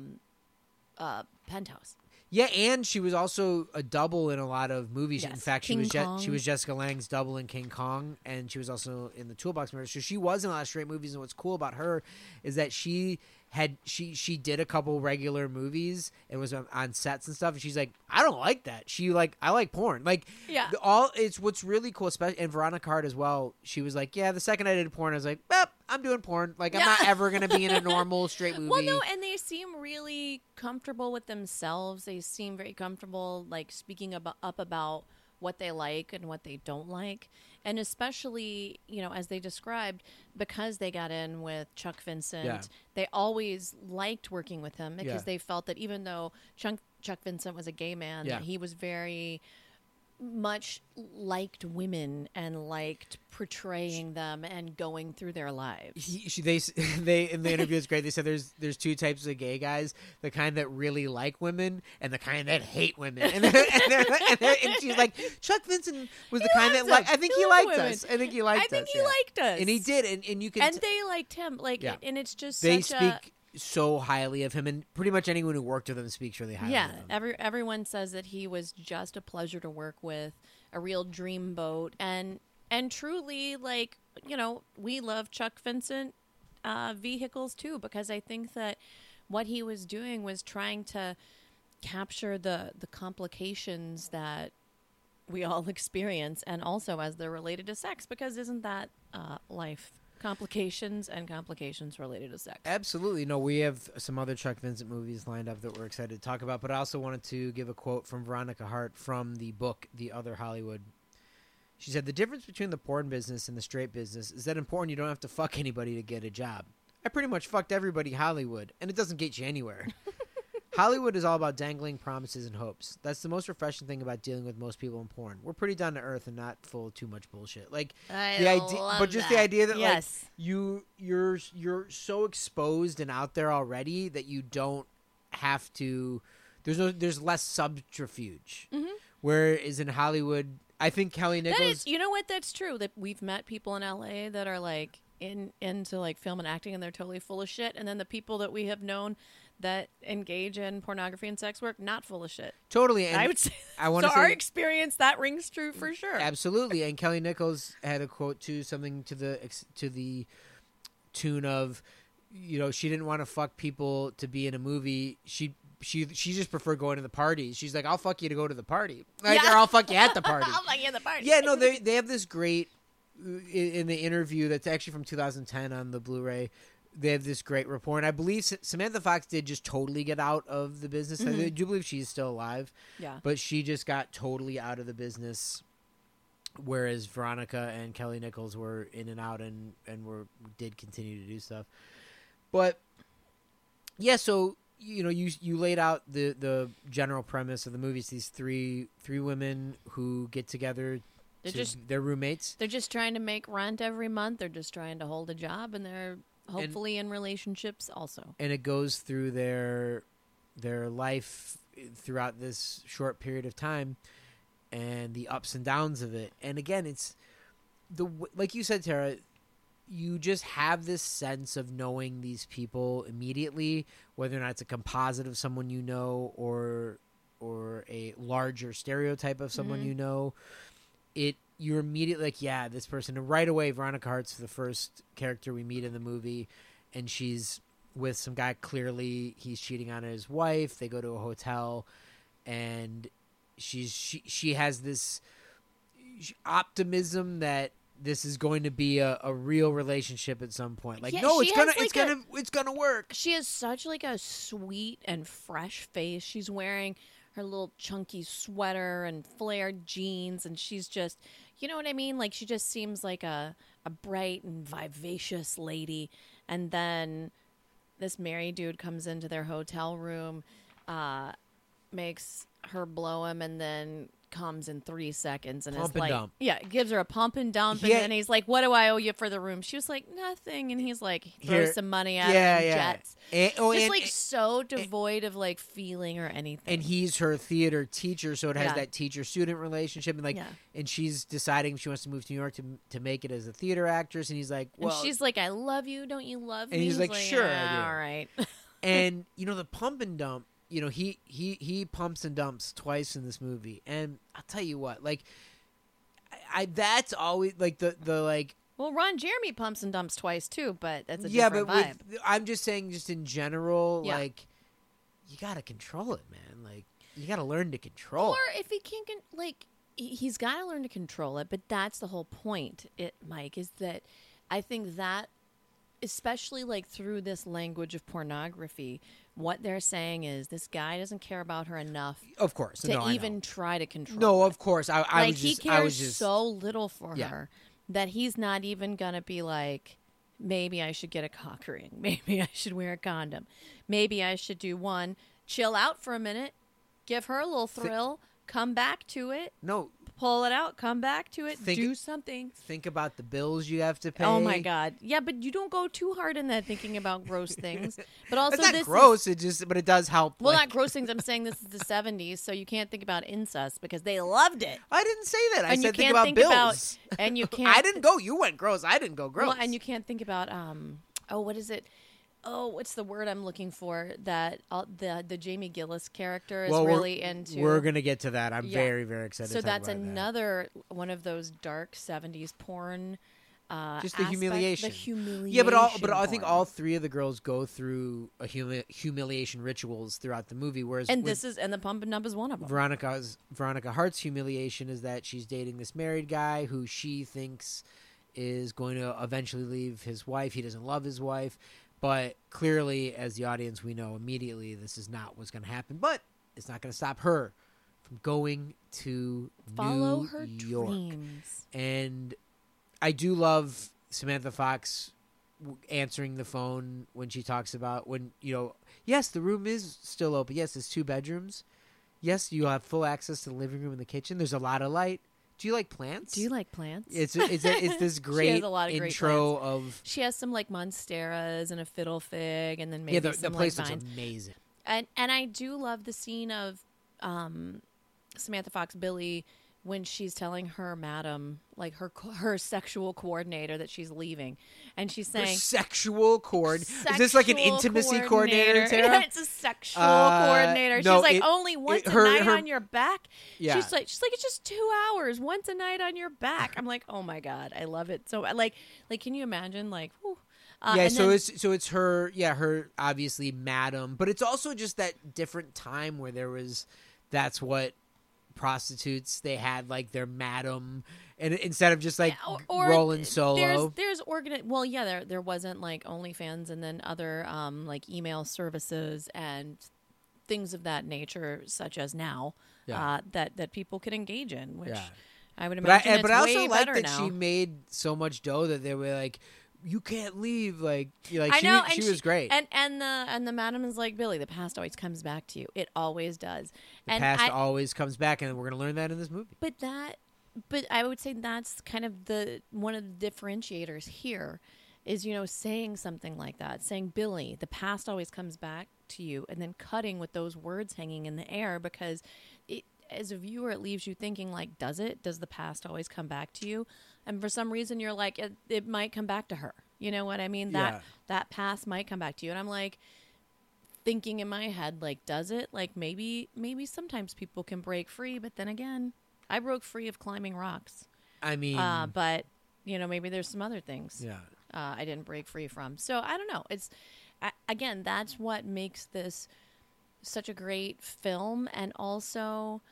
Penthouse. yeah, and she was also a double in a lot of movies. In Yes. fact, King she Kong. was Jessica Lange's double in King Kong, and she was also in the Toolbox Murders. So she was in a lot of straight movies. And what's cool about her is that she did a couple regular movies and was on sets and stuff. And she's like, I don't like that. I like porn. Like, Yeah. it's what's really cool, especially and Veronica Hart as well. She was like, yeah, the second I did porn, I was like, I'm doing porn. Like, I'm not ever gonna be in a normal straight movie. Well, no, and they seem really comfortable with themselves. They seem very comfortable, like speaking up about what they like and what they don't like. And especially, as they described, because they got in with Chuck Vincent, Yeah. they always liked working with him because Yeah. they felt that even though Chuck Vincent was a gay man, Yeah. that he was very much liked women and liked portraying them and going through their lives. They in the interview is great. They said there's 2 types of gay guys: the kind that really like women and the kind that hate women. And she's like, Chuck Vincent was the kind that likes I think them. he He liked loved women. us. I think he liked us. I think he yeah. liked us. and he did. And you can And they liked him. Like, Yeah. and it's just they such speak so highly of him, and pretty much anyone who worked with him speaks really highly yeah, of him. everyone says that he was just a pleasure to work with, a real dreamboat, and truly, like, we love Chuck Vincent vehicles too, because I think that what he was doing was trying to capture the complications that we all experience, and also as they're related to sex, because isn't that life? Complications and complications related to sex. Absolutely. No, we have some other Chuck Vincent movies lined up that we're excited to talk about, but I also wanted to give a quote from Veronica Hart from the book The Other Hollywood. She said, "The difference between the porn business and the straight business is that in porn you don't have to fuck anybody to get a job. I pretty much fucked everybody Hollywood, and it doesn't get you anywhere." Hollywood is all about dangling promises and hopes. That's the most refreshing thing about dealing with most people in porn. We're pretty down to earth and not full of too much bullshit. Like the idea, but just the idea that yes. like you're so exposed and out there already that you don't have to. There's less subterfuge. Mm-hmm. Whereas in Hollywood, I think Kelly Nichols. That is, you know what? That's true. That we've met people in LA that are like into like film and acting, and they're totally full of shit. And then the people that we have known that engage in pornography and sex work, not full of shit. Totally. And I would say. I want to so say our experience, that rings true for sure. Absolutely. And Kelly Nichols had a quote too, something to the tune of, you know, she didn't want to fuck people to be in a movie. She just preferred going to the parties. She's like, I'll fuck you to go to the party, like, or I'll fuck you at the party. I'll fuck you at the party. Yeah, no, they have this great in the interview that's actually from 2010 on the Blu-ray. They have this great report, and I believe Samantha Fox did just totally get out of the business. Mm-hmm. I do believe she's still alive, Yeah. but she just got totally out of the business, whereas Veronica and Kelly Nichols were in and out and did continue to do stuff. But yeah, so you know, you laid out the general premise of the movie. It's these three women who get together. They're roommates. They're just trying to make rent every month. They're just trying to hold a job, and they're hopefully in relationships also. And it goes through their life throughout this short period of time and the ups and downs of it. And again, it's like you said, Tara, you just have this sense of knowing these people immediately, whether or not it's a composite of someone you know or a larger stereotype of someone you know. You're immediately like, yeah, this person. And right away, Veronica Hart's the first character we meet in the movie, and she's with some guy. Clearly, he's cheating on his wife. They go to a hotel, and she has this optimism that this is going to be a real relationship at some point. Like, yeah, no, it's gonna work. She has such like a sweet and fresh face. She's wearing her little chunky sweater and flared jeans, and she's just, you know what I mean? Like, she just seems like a bright and vivacious lady. And then this married dude comes into their hotel room, makes her blow him, and then comes in 3 seconds and Pump is and like, dump. yeah, gives her a pump and dump, Yeah. and then he's like, "What do I owe you for the room?" She was like, "Nothing," and he's like, throws Here. some money at Yeah, her, and yeah. jets. And, So devoid of like feeling or anything. and he's her theater teacher, so it has Yeah. that teacher-student relationship, and Yeah. and she's deciding if she wants to move to New York to make it as a theater actress, and he's like, well, and she's like, "I love you, don't you love me?" And he's like, "Sure, I "Yeah, do." all right." and you know, the pump and dump, you know, he pumps and dumps twice in this movie, and I'll tell you what, like, I that's always like the like. Well, Ron Jeremy pumps and dumps twice too, but that's a Yeah, different but vibe. I'm just saying, just in general, Yeah. like, you gotta control it, man. Like, you gotta learn to control. Or if he can't, he's got to learn to control it. But that's the whole point, Mike, is that I think that, especially like through this language of pornography, what they're saying is this guy doesn't care about her enough Of course, to no, I even know. try to control. No, her. of course. I Like, was just, he I cares was just so little for Yeah. her that he's not even gonna be like, maybe I should get a cock ring, maybe I should wear a condom, maybe I should do one, chill out for a minute, give her a little thrill, come back to it, no. pull it out, come back to it, Think- do something. Think about the bills you have to pay. Oh my God! Yeah, but you don't go too hard in that thinking about gross things. But also, It's not this gross. But it does help. well, like- not gross things. I'm saying this is the '70s, so you can't think about incest because they loved it. I didn't say that. I And you said think can't about think bills. about- and you can't. I didn't go. You went gross. I didn't go gross. Well, and you can't think about what is it? Oh, what's the word I'm looking for? That the Jamie Gillis character is Well, really into. We're gonna get to that. I'm Yeah. very, very excited. So to talk that's about that. another one of those dark '70s porn just the humiliation. The humiliation. Yeah, but I think porn. all three of the girls go through a humiliation rituals throughout the movie. Whereas and the pump and dump is one of them. Veronica Hart's humiliation is that she's dating this married guy who she thinks is going to eventually leave his wife. He doesn't love his wife, but clearly, as the audience, we know immediately this is not what's going to happen. But it's not going to stop her from going to Follow New her York. dreams. And I do love Samantha Fox answering the phone when she talks about yes, the room is still open. Yes, it's 2 bedrooms. Yes, you have full access to the living room and the kitchen. There's a lot of light. Do you like plants? Do you like plants? It's this great a lot of great intro plants. of She has some like monsteras and a fiddle fig, and then maybe the some place like looks vines. amazing. And I do love the scene of Samantha Fox Billy when she's telling her madam, like her sexual coordinator, that she's leaving, and she's Her saying sexual cord. Is this like an sexual intimacy coordinator, Tara? It's a sexual coordinator. no, she's like, it- only once her- a night her- on your back. Yeah. She's like it's just 2 hours, once a night on your back. I'm like, oh my god, I love it. So like can you imagine like? Whew. Yeah, and so then- it's her, her obviously madam, but it's also just that different time where that's what prostitutes, they had like their madam, and instead of just like or rolling solo. There's there wasn't like OnlyFans and then other like email services and things of that nature, such as now, that people could engage in, which I would imagine But I also way like better that now. she made so much dough that they were like, you can't leave. Like I know, she was great. And the madam is like, Billy, the past always comes back to you. It always does. The past always comes back, and we're going to learn that in this movie. But I would say that's kind of one of the differentiators here is, saying something like that, saying, Billy, the past always comes back to you, and then cutting with those words hanging in the air, because as a viewer, it leaves you thinking, like, does the past always come back to you? And for some reason, you're like, it might come back to her. You know what I mean? That past might come back to you. And I'm like, thinking in my head, like, does it? Like, maybe sometimes people can break free, but then again, I broke free of climbing rocks. I mean, but maybe there's some other things. yeah. I didn't break free from. So I don't know. Again, that's what makes this such a great film. And also,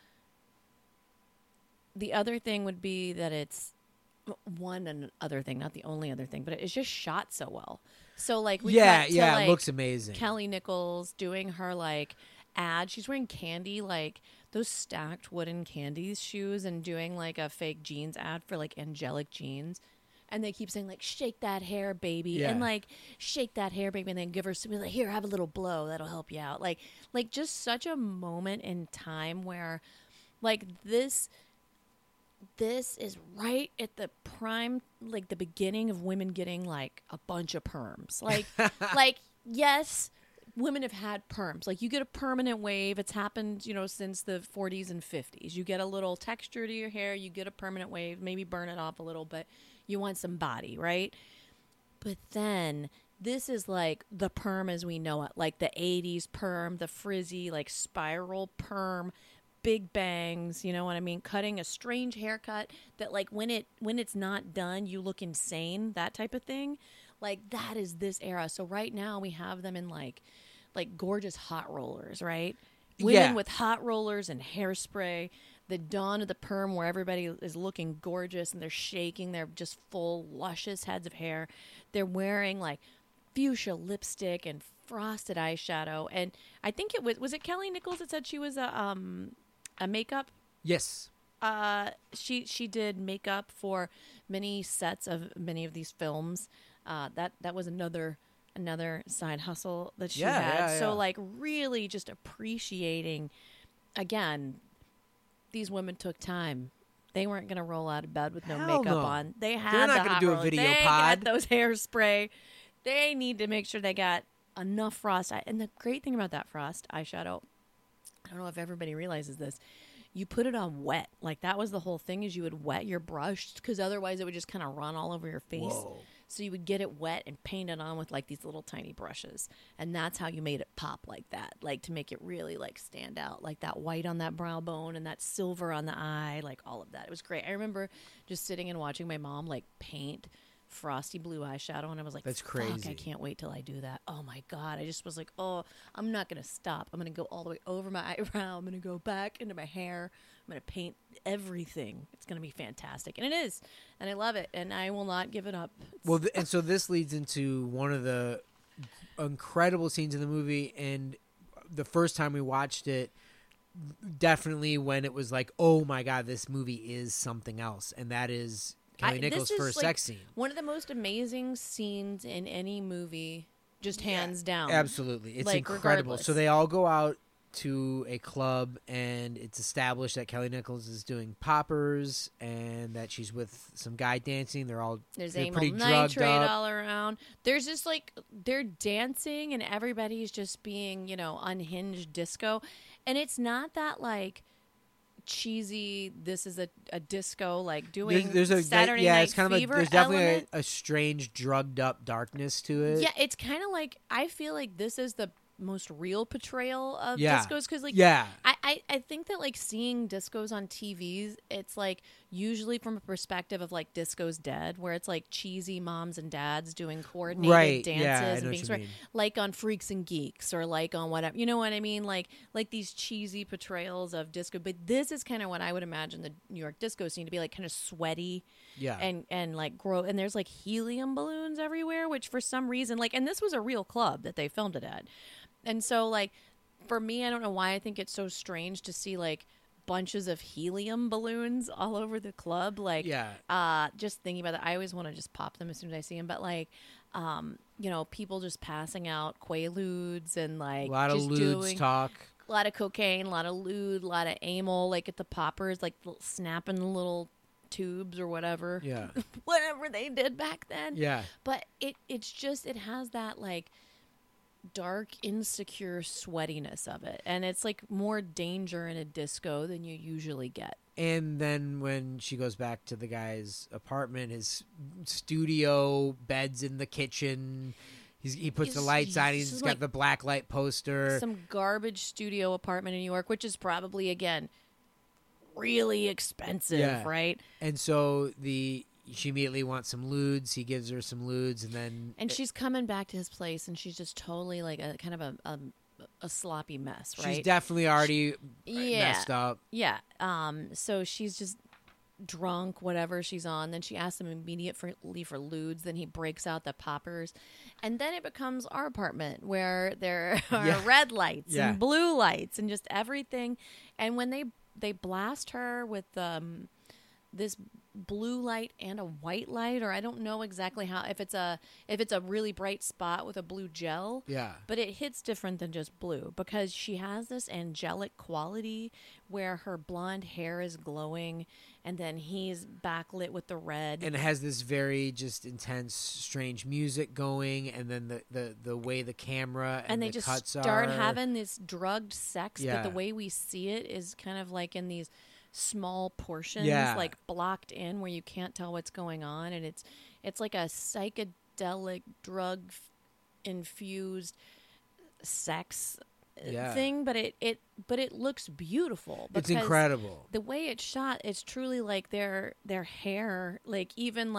the other thing would be that it's one other thing, not the only other thing, but it's just shot so well. So like we cut to, like, it looks amazing. Kelly Nichols doing her like ad. She's wearing candy, like those stacked wooden candies shoes, and doing like a fake jeans ad for like Angelic Jeans. And they keep saying, like, shake that hair, baby. And, like, shake that hair, baby. And then give her some, like, here, have a little blow. That'll help you out. Like just such a moment in time where, like, this is right at the prime, like, the beginning of women getting, like, a bunch of perms. Like, yes, women have had perms. Like, you get a permanent wave. It's happened, since the 40s and 50s. You get a little texture to your hair. You get a permanent wave. Maybe burn it off a little, but you want some body, right? But then this is like the perm as we know it, like the 80s perm, the frizzy, like spiral perm, big bangs, you know what I mean? Cutting a strange haircut that, like, when it's not done, you look insane, that type of thing. Like, that is this era. So right now we have them in like gorgeous hot rollers, right? Women with hot rollers and hairspray. The dawn of the perm where everybody is looking gorgeous and they're shaking their just full, luscious heads of hair. They're wearing like fuchsia lipstick and frosted eyeshadow. And I think was it Kelly Nichols that said she was a makeup? Yes. She did makeup for many sets of many of these films. That was another side hustle that she had. Yeah. So like really just appreciating, again, these women took time. They weren't going to roll out of bed with no Hell makeup no. on. They had They're not the gonna hot do a rollers. video they pod. got those hairspray. They need to make sure they got enough frost. And the great thing about that frost eyeshadow, I don't know if everybody realizes this, you put it on wet. Like, that was the whole thing, is you would wet your brush, because otherwise it would just kind of run all over your face. Whoa. So you would get it wet and paint it on with like these little tiny brushes. And that's how you made it pop like that. Like, to make it really like stand out, like that white on that brow bone and that silver on the eye, like all of that. It was great. I remember just sitting and watching my mom like paint frosty blue eyeshadow, and I was like, That's fuck, crazy. I can't wait till I do that. Oh my God. I just was like, oh, I'm not going to stop. I'm going to go all the way over my eyebrow. I'm going to go back into my hair. I'm going to paint everything. It's going to be fantastic. And it is. And I love it. And I will not give it up. Well, and so this leads into one of the incredible scenes in the movie, and the first time we watched it, definitely when it was like, oh my God, this movie is something else, and that is Kelly Nichols' this is, first like, sex scene. One of the most amazing scenes in any movie, just hands down. Absolutely. It's Like, incredible. regardless. So they all go out to a club, and it's established that Kelly Nichols is doing poppers and that she's with some guy dancing. They're There's amyl pretty drugged nitrate up. all around. There's just like, they're dancing and everybody's just being, unhinged disco. And it's not that like cheesy, this is a disco, like doing There's a Saturday yeah, Night it's kind Fever of there's definitely element. a strange drugged up darkness to it. Yeah, it's kind of like, I feel like this is the most real portrayal of Yeah. discos, because like Yeah. I think that like seeing discos on TVs, it's like usually from a perspective of like disco's dead, where it's like cheesy moms and dads doing coordinated Right, dances yeah, I know and what being you sort mean. like on Freaks and Geeks, or like on whatever, you know what I mean, like these cheesy portrayals of disco. But this is kind of what I would imagine the New York disco scene to be, like kind of sweaty, Yeah. and like grow, and there's like helium balloons everywhere, which for some reason, like, and this was a real club that they filmed it at. And so, like, for me, I don't know why I think it's so strange to see, like, bunches of helium balloons all over the club. Like, Yeah. just thinking about that, I always want to just pop them as soon as I see them. But, like, people just passing out Quaaludes and, like, a lot of just lewds doing talk. a lot of cocaine, a lot of lewd, a lot of amyl, like, at the poppers, like, snapping the little tubes or whatever. Yeah. Whatever they did back then. Yeah. But it's just, it has that, like, dark, insecure sweatiness of it, and it's like more danger in a disco than you usually get. And then when she goes back to the guy's apartment, his studio, bed's in the kitchen. He puts the lights on. He's just got like the black light poster. Some garbage studio apartment in New York, which is probably, again, really expensive, Yeah. right? And so she immediately wants some lewds. He gives her some lewds, and then She's coming back to his place, and she's just totally like a kind of a sloppy mess, right? she's definitely already Yeah. messed up. Yeah. So she's just drunk, whatever she's on. Then she asks him immediately for lewds. Then he breaks out the poppers. And then it becomes our apartment, where there are Yeah. red lights Yeah. and blue lights and just everything. And when they blast her with this blue light and a white light, or I don't know exactly how, if it's a really bright spot with a blue gel, Yeah. but it hits different than just blue, because she has this angelic quality where her blonde hair is glowing, and then he's backlit with the red. And it has this very just intense, strange music going, and then the way the camera and they the just cuts start are. having this drugged sex, Yeah. but the way we see it is kind of like in these small portions, Yeah. like blocked in, where you can't tell what's going on, and it's like a psychedelic drug infused sex Yeah. thing, but it looks beautiful. It's because incredible. the way it's shot, it's truly like their hair, like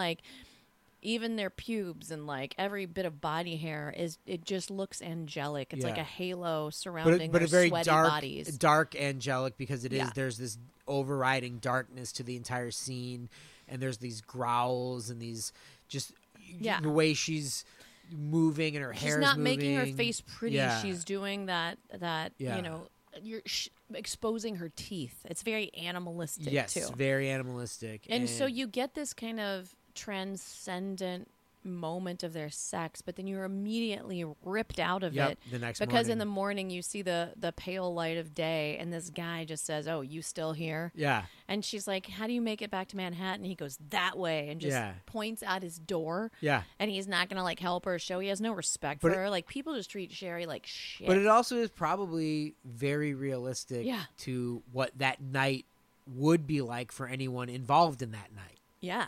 even their pubes and like every bit of body hair it just looks angelic. It's like Yeah. a halo surrounding But their a very sweaty dark, bodies. dark angelic, because it is. Yeah. There's this overriding darkness to the entire scene, and there's these growls and these just Yeah. the way she's moving and her She's hair. not making her face pretty. Yeah. She's doing that. Yeah. You're exposing her teeth. It's very animalistic Yes, too. very animalistic, And so you get this kind of transcendent moment of their sex, but then you're immediately ripped out of Yep, it the next because in morning. the morning you see the pale light of day, and this guy just says, "Oh, you still here?" Yeah. And she's like, "How do you make it back to Manhattan?" He goes, "That way," and just Yeah. points out his door. Yeah. And he's not gonna like help her, show he has no respect But for her. Like, people just treat Sherry like shit. But it also is probably very realistic Yeah. to what that night would be like for anyone involved in that night. yeah.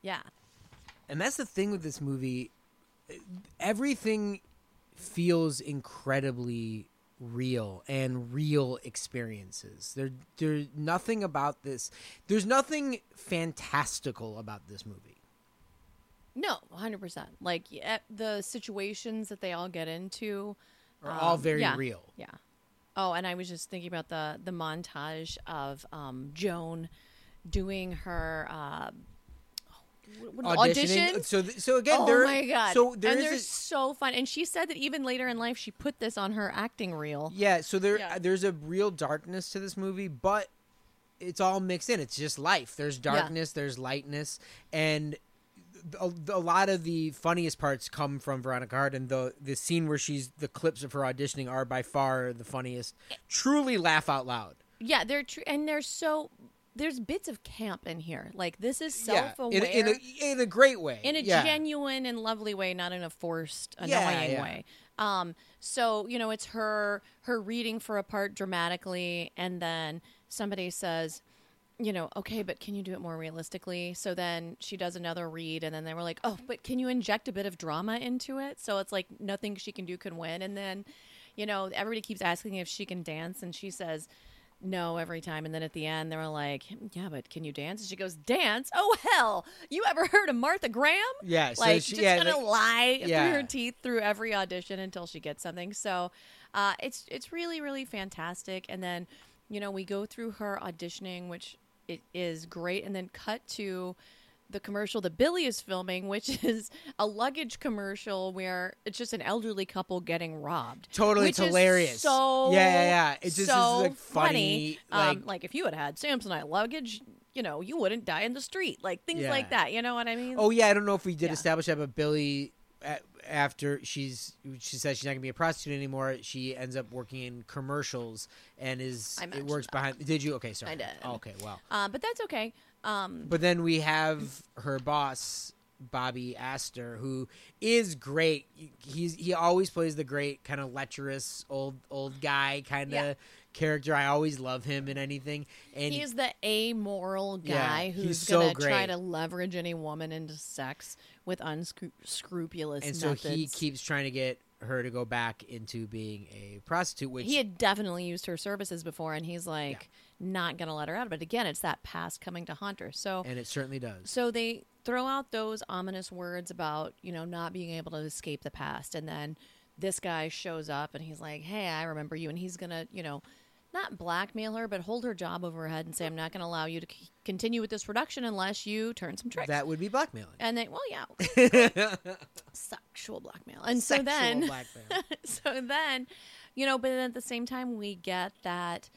And that's the thing with this movie. Everything feels incredibly real and real experiences. There's nothing about this. There's nothing fantastical about this movie. No, 100%. Like the situations that they all get into Are all very yeah, real. Yeah. Oh, and I was just thinking about the montage of Joan doing her audition. So again, Oh my god! So and they're so fun. And she said that even later in life, she put this on her acting reel. Yeah. So there's a real darkness to this movie, but it's all mixed in. It's just life. There's darkness. There's lightness, and a lot of the funniest parts come from Veronica Hart, and the scene where the clips of her auditioning are by far the funniest. Truly laugh out loud. Yeah, they're true, and they're so. There's bits of camp in here. Like, this is self-aware. In a great way. In a genuine and lovely way, not in a forced, annoying way. So, it's her reading for a part dramatically, and then somebody says, okay, but can you do it more realistically? So then she does another read, and then they were like, oh, but can you inject a bit of drama into it? So it's like nothing she can do can win. And then, everybody keeps asking if she can dance, and she says no every time. And then at the end, they were like, yeah, but can you dance? And she goes, dance? Oh, hell. You ever heard of Martha Graham? Yeah. So like, just going to lie through her teeth through every audition until she gets something. So it's really, really fantastic. And then, we go through her auditioning, which it is great. And then cut to the commercial that Billy is filming, which is a luggage commercial where it's just an elderly couple getting robbed. Totally, it's hilarious. So yeah. It just so is like funny. Like if you had Samsonite luggage, you wouldn't die in the street. Like things like that. You know what I mean? Oh yeah, I don't know if we did establish that, but Billy, after she says she's not gonna be a prostitute anymore, she ends up working in commercials and works behind. Did you? Okay, sorry. I did. Oh, okay, wow. But that's okay. But then we have her boss, Bobby Astor, who is great. He always plays the great kind of lecherous old guy kind of character. I always love him in anything. And he's the amoral guy who's going to try to leverage any woman into sex with unscrupulous and methods. So he keeps trying to get her to go back into being a prostitute, which he had definitely used her services before, and he's like not gonna let her out. But again, it's that past coming to haunt her. So, and it certainly does. So they throw out those ominous words about not being able to escape the past, and then this guy shows up and he's like, hey, I remember you, and he's gonna not blackmail her, but hold her job over her head and say, I'm not going to allow you to continue with this production unless you turn some tricks. That would be blackmailing. And then, sexual blackmail. And sexual blackmail. So then, but at the same time, we get that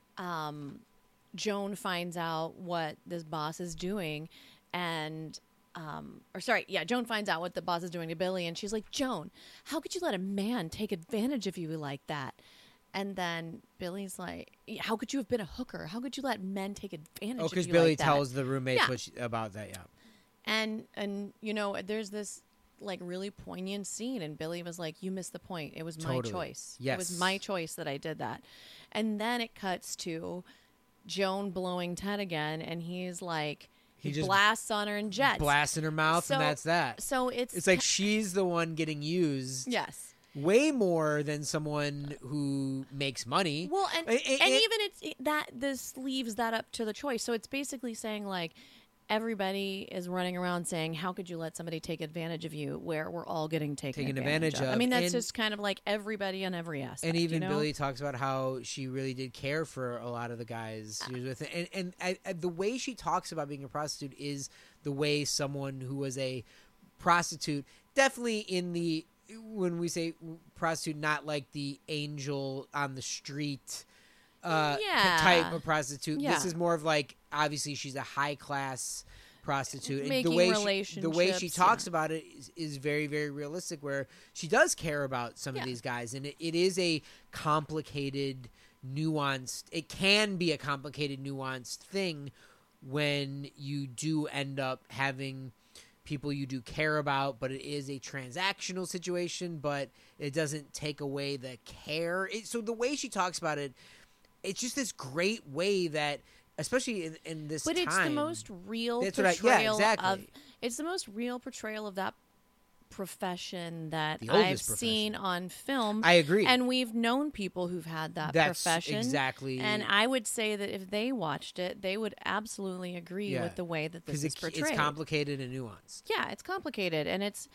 Joan finds out what this boss is doing, and Joan finds out what the boss is doing to Billy, and she's like, Joan, how could you let a man take advantage of you like that? And then Billy's like, how could you have been a hooker? How could you let men take advantage of you like that? Oh, because Billy tells the roommates about that, And there's this like really poignant scene, and Billy was like, you missed the point. It was my choice. Yes. It was my choice that I did that. And then it cuts to Joan blowing Ted again, and he's like, he just blasts on her and jets. Blasts in her mouth, and that's that. So it's like she's the one getting used. Yes. Way more than someone who makes money. Well, and even this leaves that up to the choice. So it's basically saying like everybody is running around saying, how could you let somebody take advantage of you, where we're all getting taken advantage of. I mean, that's just kind of like everybody on every aspect. And even Billy talks about how she really did care for a lot of the guys she was with. And the way she talks about being a prostitute is the way someone who was a prostitute, definitely when we say prostitute, not like the angel on the street type of prostitute. This is more of like, obviously she's a high class prostitute, and the way she talks about it is very, very realistic, where she does care about some of these guys, and it is a complicated, nuanced. It can be a complicated, nuanced thing when you do end up having people you do care about, but it is a transactional situation, but it doesn't take away the care. So the way she talks about it, it's just this great way that, especially in this time. But it's the most real portrayal exactly. it's the most real portrayal of that profession that The I've oldest seen profession. on film. I agree. And we've known people who've had that That's profession. exactly. And I would say that if they watched it, they would absolutely agree Yeah. with the way that this is portrayed. It's complicated and nuanced. Yeah, it's complicated, and it's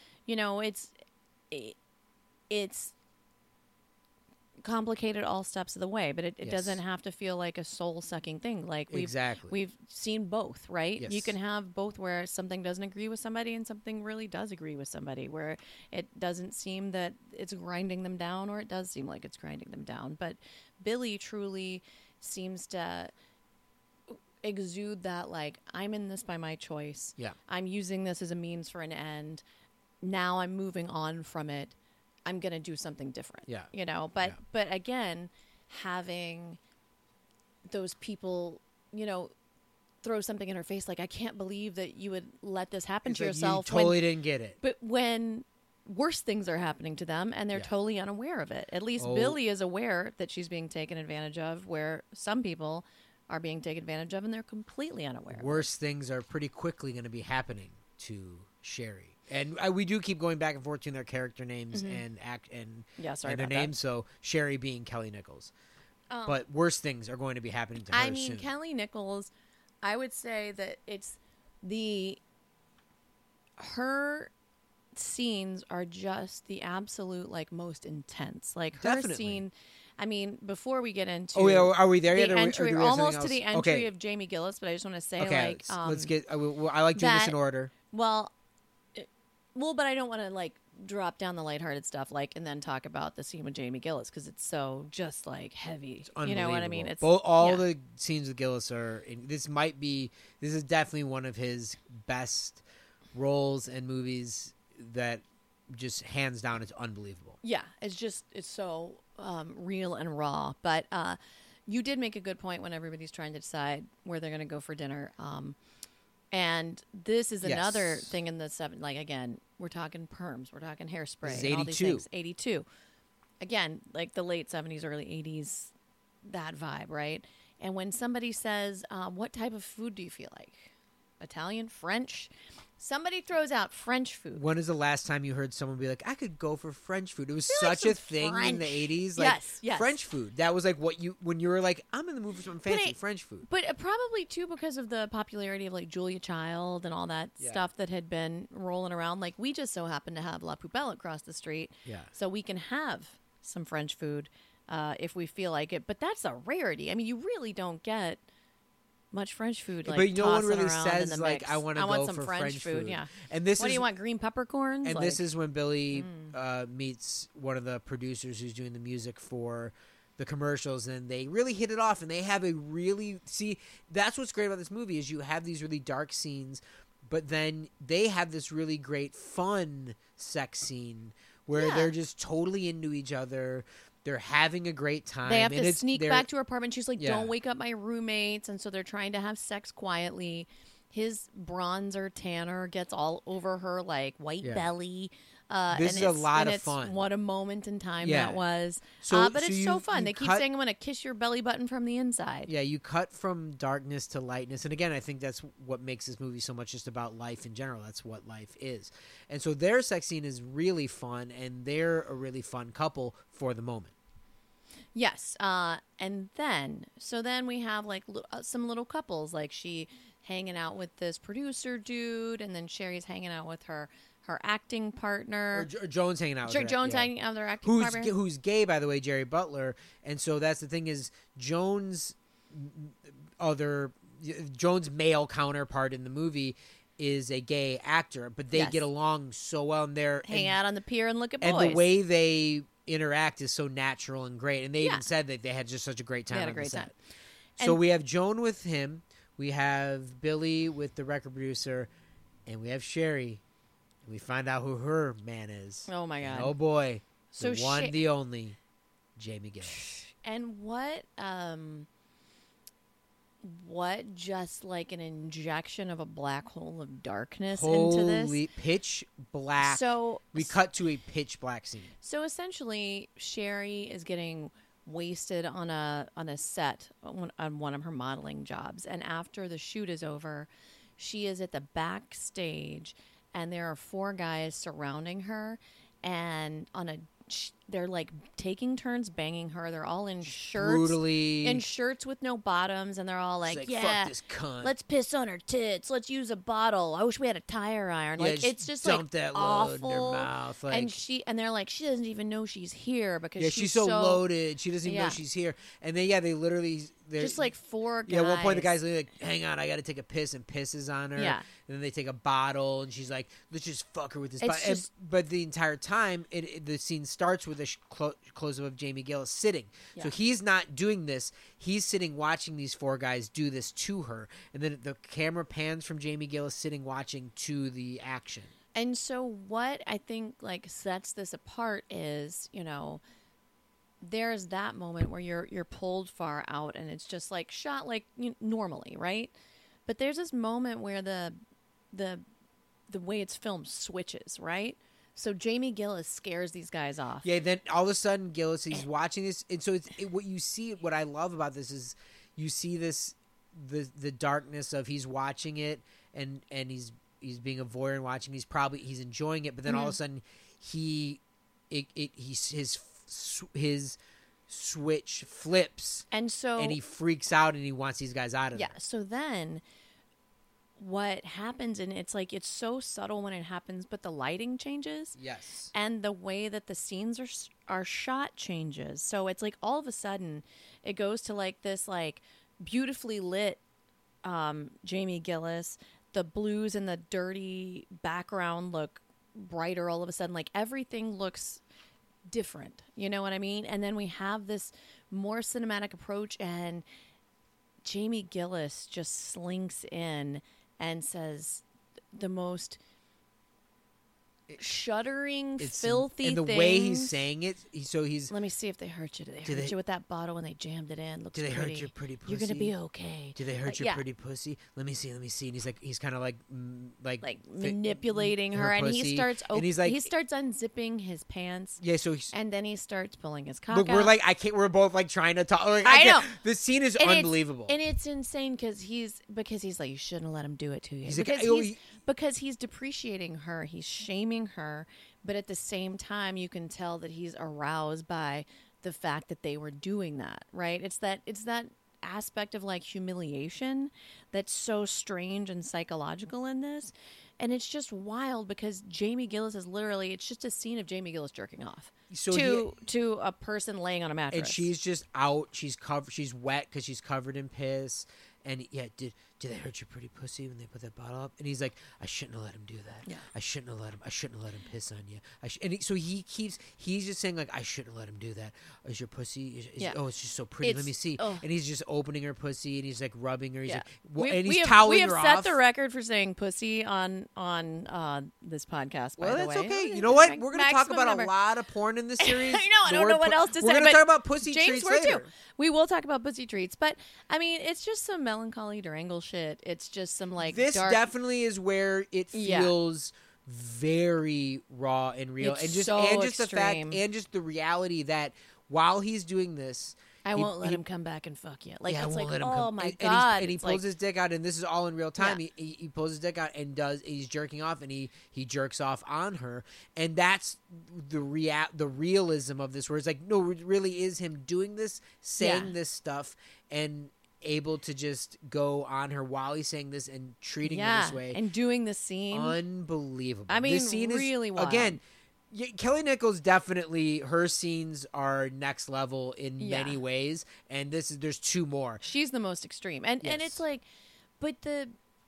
it's complicated all steps of the way, but it Yes. doesn't have to feel like a soul sucking thing. Like Exactly. we've seen both, right? Yes. You can have both where something doesn't agree with somebody and something really does agree with somebody, where it doesn't seem that it's grinding them down, or it does seem like it's grinding them down. But Billy truly seems to exude that, like, I'm in this by my choice. Yeah. I'm using this as a means for an end. Now I'm moving on from it. I'm going to do something different. Yeah. You know, but Yeah. but again, having those people, throw something in her face like, I can't believe that you would let this happen It's to like yourself. You totally didn't get it. But when worse things are happening to them and they're Yeah. totally unaware of it. At least Oh. Billy is aware that she's being taken advantage of, where some people are being taken advantage of and they're completely unaware. Worse things are pretty quickly going to be happening to Sherry. And we do keep going back and forth between their character names and Yeah, sorry and their about that. names. So Sherry being Kelly Nichols, but worse things are going to be happening to her. I mean, soon. Kelly Nichols, I would say that it's her scenes are just the absolute, like, most intense. Like, her Definitely. scene, I mean, before we get into Oh yeah, are we there the yet? Or entry, do we have something almost to else? the entry Okay. of Jamie Gillis, but I just want to say, Okay, like, let's get. I like doing this that- in order. well, but I don't want to, like, drop down the lighthearted stuff, like, and then talk about the scene with Jamie Gillis, because it's so just, like, heavy. You know what I mean? Unbelievable. It's all yeah. the scenes with Gillis are. This is definitely one of his best roles and movies. That just hands down, it's unbelievable. Yeah, it's so real and raw. But you did make a good point when everybody's trying to decide where they're going to go for dinner. And this is Yes. another thing in the like, again, we're talking perms, we're talking hairspray, This is and all these 82. things. 82. Again, like the late 70s, early 80s, that vibe, right? And when somebody says, what type of food do you feel like? Italian, French? Somebody throws out French food. When is the last time you heard someone be like, "I could go for French food"? It was feel like such a some thing in the French. '80s. Like, Yes. French food. That was like when you were like, "I'm in the mood for some fancy I- French food." But probably, too, because of the popularity of, like, Julia Child and all that Yeah. stuff that had been rolling around. Like, we just so happen to have La Poubelle across the street. Yeah. So we can have some French food if we feel like it. But that's a rarity. I mean, you really don't get much French food, like, but no one tossing really around in says the like, mix. "I want to go some for French food. Yeah. And this What is do you want? Green peppercorns? And Like, this is when Billy meets one of the producers who's doing the music for the commercials, and they really hit it off. And they have a really that's what's great about this movie is you have these really dark scenes, but then they have this really great fun sex scene where Yeah. they're just totally into each other. They're having a great time. They have and to it's- sneak they're- back to her apartment. She's like, Yeah. don't wake up my roommates. And so they're trying to have sex quietly. His bronzer tanner gets all over her, like, white Yeah. belly. This and is a it's- lot and of it's fun. What a moment in time Yeah. that was. So- but so it's you- so fun. you They keep cut- saying, I'm going to kiss your belly button from the inside. Yeah, you cut from darkness to lightness. And again, I think that's what makes this movie so much just about life in general. That's what life is. And so their sex scene is really fun, and they're a really fun couple for the moment. Yes. And then we have, like, some little couples, like she hanging out with this producer dude, and then Sherry's hanging out with her acting partner. Or Jones hanging out with her. Jones yeah. hanging out with her acting partner. Who's gay, by the way, Jerry Butler. And so that's the thing is Jones' male counterpart in the movie is a gay actor, but they Yes. get along so well, and they're Hang out on the pier and look at and boys. the way they interact is so natural and great. And they Yeah. even said that they had just such a great time. They had a on the great set. time. So And- we have Joan with him, we have Billy with the record producer, and we have Sherry. We find out who her man is. Oh my And God. oh boy, So the one, the only, Jamie Gillis. And what just like an injection of a black hole of darkness into this. Holy pitch black. So we cut to a pitch black scene. So essentially, Sherry is getting wasted on a set on one of her modeling jobs, and after the shoot is over, she is at the backstage, and there are 4 guys surrounding her, and they're like taking turns banging her. They're all in shirts, brutally in shirts with no bottoms, and they're all like, It's "Yeah, fuck this cunt. let's piss on her tits. Let's use a bottle. I wish we had a tire iron." Yeah, Like it's just dump like that load awful. in her mouth. Like, And they're like, she doesn't even know she's here because she's so loaded. She doesn't even know Yeah. she's here. And then they literally Just like 4 guys. Yeah, at one point the guy's like, "Hang on, I got to take a piss," and pisses on her. Yeah. And then they take a bottle, and she's like, "Let's just fuck her with this." It's bottle. just- But the entire time, the scene starts with a close-up of Jamie Gillis sitting. Yeah. So he's not doing this. He's sitting watching these 4 guys do this to her. And then the camera pans from Jamie Gillis sitting watching to the action. And so what I think like sets this apart is, there's that moment where you're pulled far out and it's just like shot like normally, right? But there's this moment where the way it's filmed switches, right? So Jamie Gillis scares these guys off. Yeah, then all of a sudden Gillis, he's watching this, and so what you see, what I love about this is you see this the darkness of he's watching it and he's being a voyeur and watching. He's enjoying it, but then all of a sudden his switch flips, And so and he freaks out and he wants these guys out of yeah, there. so then what happens, and it's like it's so subtle when it happens, but the lighting changes. Yes. And the way that the scenes are shot changes. So it's like all of a sudden it goes to like this like beautifully lit Jamie Gillis. The blues and the dirty background look brighter all of a sudden. Like everything looks different. You know what I mean? And then we have this more cinematic approach, and Jamie Gillis just slinks in and says the most shuddering, filthy and the things. way he's saying it, he's Let me see if they hurt you. Did they hurt you with that bottle when they jammed it in? Looks do they pretty. hurt your pretty pussy? You're gonna be okay. Do they hurt Like, your yeah. pretty pussy? Let me see. And he's kind of like Manipulating her, and he pussy. starts. And he's like, he starts unzipping his pants, yeah. So he's, and then he starts pulling his cock look, out. we're like, I can't. We're both like trying to talk. Like, I know. This scene is And unbelievable. and it's insane because he's like, you shouldn't have let him do it to you. He's like, Because he's depreciating her, he's shaming her, but at the same time, you can tell that he's aroused by the fact that they were doing that. Right? It's that aspect of like humiliation that's so strange and psychological in this. And it's just wild because Jamie Gillis is literally, it's just a scene of Jamie Gillis jerking off to a person laying on a mattress. and she's just out. She's covered. She's wet because she's covered in piss. And yeah, did they hurt your pretty pussy when they put that bottle up? And he's like, I shouldn't have let him do that. Yeah. I shouldn't have let him piss on you. So he's just saying like, I shouldn't let him do that. Is your pussy? Yeah. Oh, it's just so pretty. Let me see. Oh. And he's just opening her pussy and he's like rubbing her. He's Yeah. like, and he's toweling her we have set off. the record for saying pussy on this podcast. By Well, the that's way, okay. You know what? We're going to talk Maximum about number. a lot of porn in this series. I know. I don't know what else to say. We're going to but talk about pussy James treats were later. too. We will talk about pussy treats, but I mean, it's just some melancholy Durango shit. It's just some like This dark. definitely is where it Yeah. feels very raw and real, It's and just so the fact extreme. and just the reality that while he's doing this, I won't let him come back and fuck you. Like yeah, I it's won't like, let him oh come. my and, god! and he It's pulls like, his dick out, and this is all in real time. Yeah. He pulls his dick out and he's jerking off, and he jerks off on her, and that's the realism of this, where it's like, no, it really is him doing this, saying Yeah. this stuff, and able to just go on her while he's saying this and treating her this way. and doing the scene. Unbelievable. I mean, this scene really is wild. again. Kelly Nichols definitely, her scenes are next level in Yeah. many ways, and there's 2 more. She's the most extreme, and Yes. it's like, but the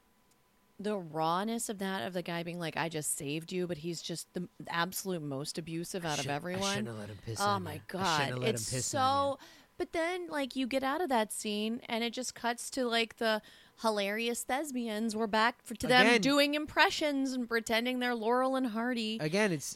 rawness of the guy being like, I just saved you, but he's just the absolute most abusive out of I everyone. shouldn't have let him piss Oh on my you. I god, shouldn't have let it's him piss on you. so. But then, like, you get out of that scene, and it just cuts to like the hilarious thespians. We're back to them Again. doing impressions and pretending they're Laurel and Hardy. Again, it's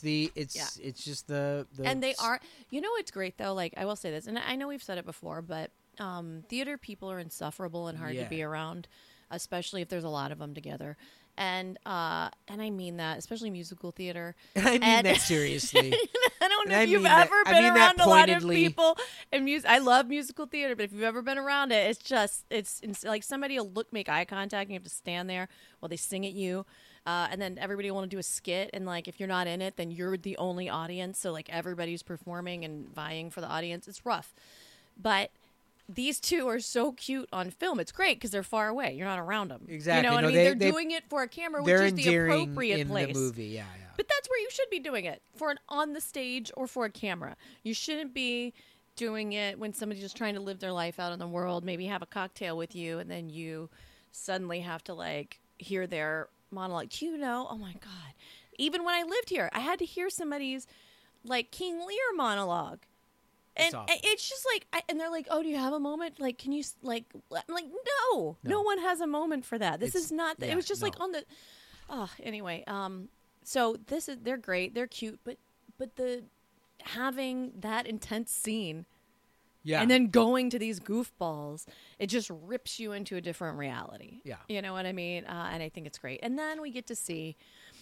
just the And they are. You know what's great though? Like, I will say this, and I know we've said it before, but theater people are insufferable and hard Yeah. to be around, especially if there's a lot of them together. And I mean that, especially musical theater. I mean And- that seriously. I don't know And if I you've mean that- ever I been mean that around a lot of pointedly. people and music. I love musical theater, but if you've ever been around it, it's like somebody will make eye contact and you have to stand there while they sing at you. And then everybody want to do a skit, and like if you're not in it, then you're the only audience. So like everybody's performing and vying for the audience. It's rough, but these two are so cute on film. It's great because they're far away. You're not around them. Exactly. You know what No, I mean? They're they- doing it for a camera, which They're is the endearing appropriate in place. the movie. Yeah. But that's where you should be doing it, for an on the stage or for a camera. You shouldn't be doing it when somebody's just trying to live their life out in the world, maybe have a cocktail with you, and then you suddenly have to like hear their monologue. Do you know? Oh my God. Even when I lived here, I had to hear somebody's like King Lear monologue. And awful. it's just like, and they're like, "Oh, do you have a moment? Like, can you like?" I'm like, "No, No. no one has a moment for that. This It's- is not. yeah, it was just like no. on the. Oh, anyway. So they're great. They're cute, but the having that intense scene Yeah. and then going to these goofballs, it just rips you into a different reality. Yeah. You know what I mean? And I think it's great. And then we get to see,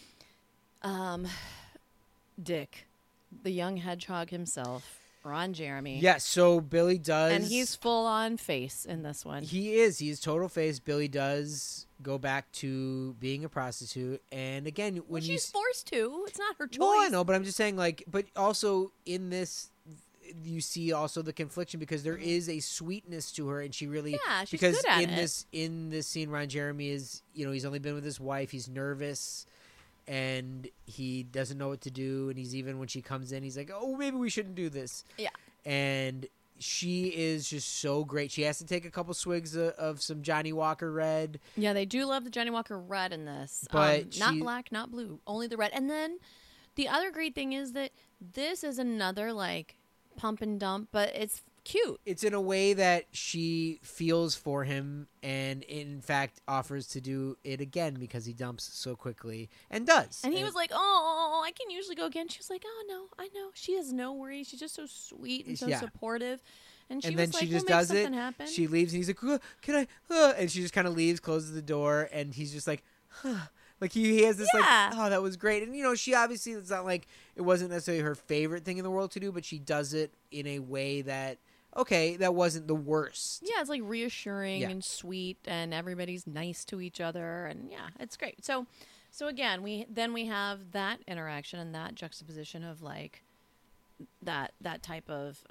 Dick, the young hedgehog himself, Ron Jeremy. Yeah. So Billy does, And he's full on face in this one. He is. He's total face. Billy does go back to being a prostitute, and again, when Well, you she's forced to. It's not her choice. well, I know, but I'm just saying, like, but also in this, you see also the confliction because there is a sweetness to her, and she really, Yeah, she's because good at in it. this scene, Ron Jeremy is, he's only been with his wife, he's nervous. And he doesn't know what to do, and he's even when she comes in, he's like, "Oh, maybe we shouldn't do this." Yeah. And she is just so great. She has to take a couple swigs of some Johnny Walker Red. Yeah, they do love the Johnny Walker Red in this. But not she- black, not blue, only the red. And then the other great thing is that this is another like pump and dump, but it's cute. It's in a way that she feels for him, and in fact offers to do it again because he dumps so quickly and does. And he was like, "Oh, I can usually go again." She was like, "Oh no, I know." She has no worries. She's just so sweet and so Yeah. supportive. And she and was then like, she just "We'll make does it. something happen." She leaves, and he's like, "Can I?" And she just kind of leaves, closes the door, and he's just like, like he has this Yeah. like, "Oh, that was great." And she obviously, it's not like it wasn't necessarily her favorite thing in the world to do, but she does it in a way that, okay, that wasn't the worst. Yeah, it's like reassuring Yeah. and sweet, and everybody's nice to each other, and yeah, it's great. So again, we have that interaction and that juxtaposition of like that type of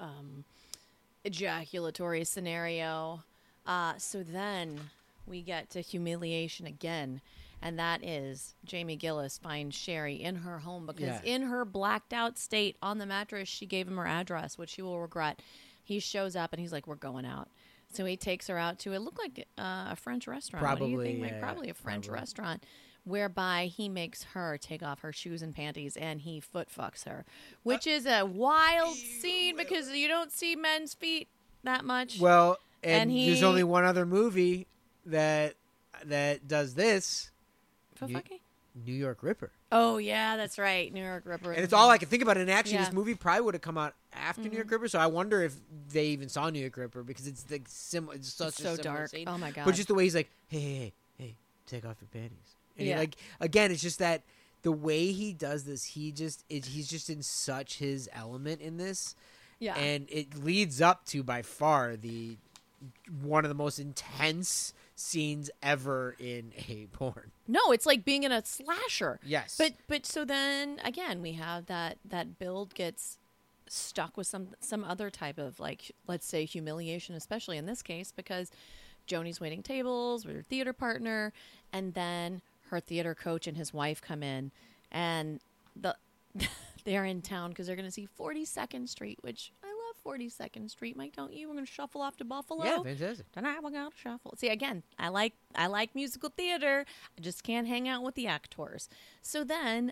ejaculatory scenario. So then we get to humiliation again, and that is Jamie Gillis finds Sherry in her home because Yeah. in her blacked out state on the mattress, she gave him her address, which she will regret. He shows up and he's like, "We're going out." So he takes her out to, it looked like a French restaurant. What do you Probably, think? Like, yeah, probably a French probably. restaurant, whereby he makes her take off her shoes and panties and he foot fucks her, which is a wild scene because you don't see men's feet that much. Well, And there's he- only one other movie that does this. Foot you- fucking? New York Ripper. Oh yeah, that's right, New York Ripper. And it's all I can think about. And actually, Yeah. this movie probably would have come out after New York Ripper. So I wonder if they even saw New York Ripper because it's like It's such It's a so similar dark. scene. Oh my god. But just the way he's like, hey, take off your panties. And he, Yeah. like, again, it's just that the way he does this, he's just in such his element in this, yeah. and it leads up to by far one of the most intense scenes ever in a porn. No, it's like being in a slasher. Yes, But so then again, we have that build gets stuck with some other type of, like, let's say humiliation, especially in this case because Joni's waiting tables with her theater partner, and then her theater coach and his wife come in, and they're in town because they're going to see 42nd Street, which I love 42nd Street, Mike. Don't you? We're going to shuffle off to Buffalo. yeah, fantastic. Tonight we're gonna shuffle. See, again, I like musical theater. I just can't hang out with the actors. So then,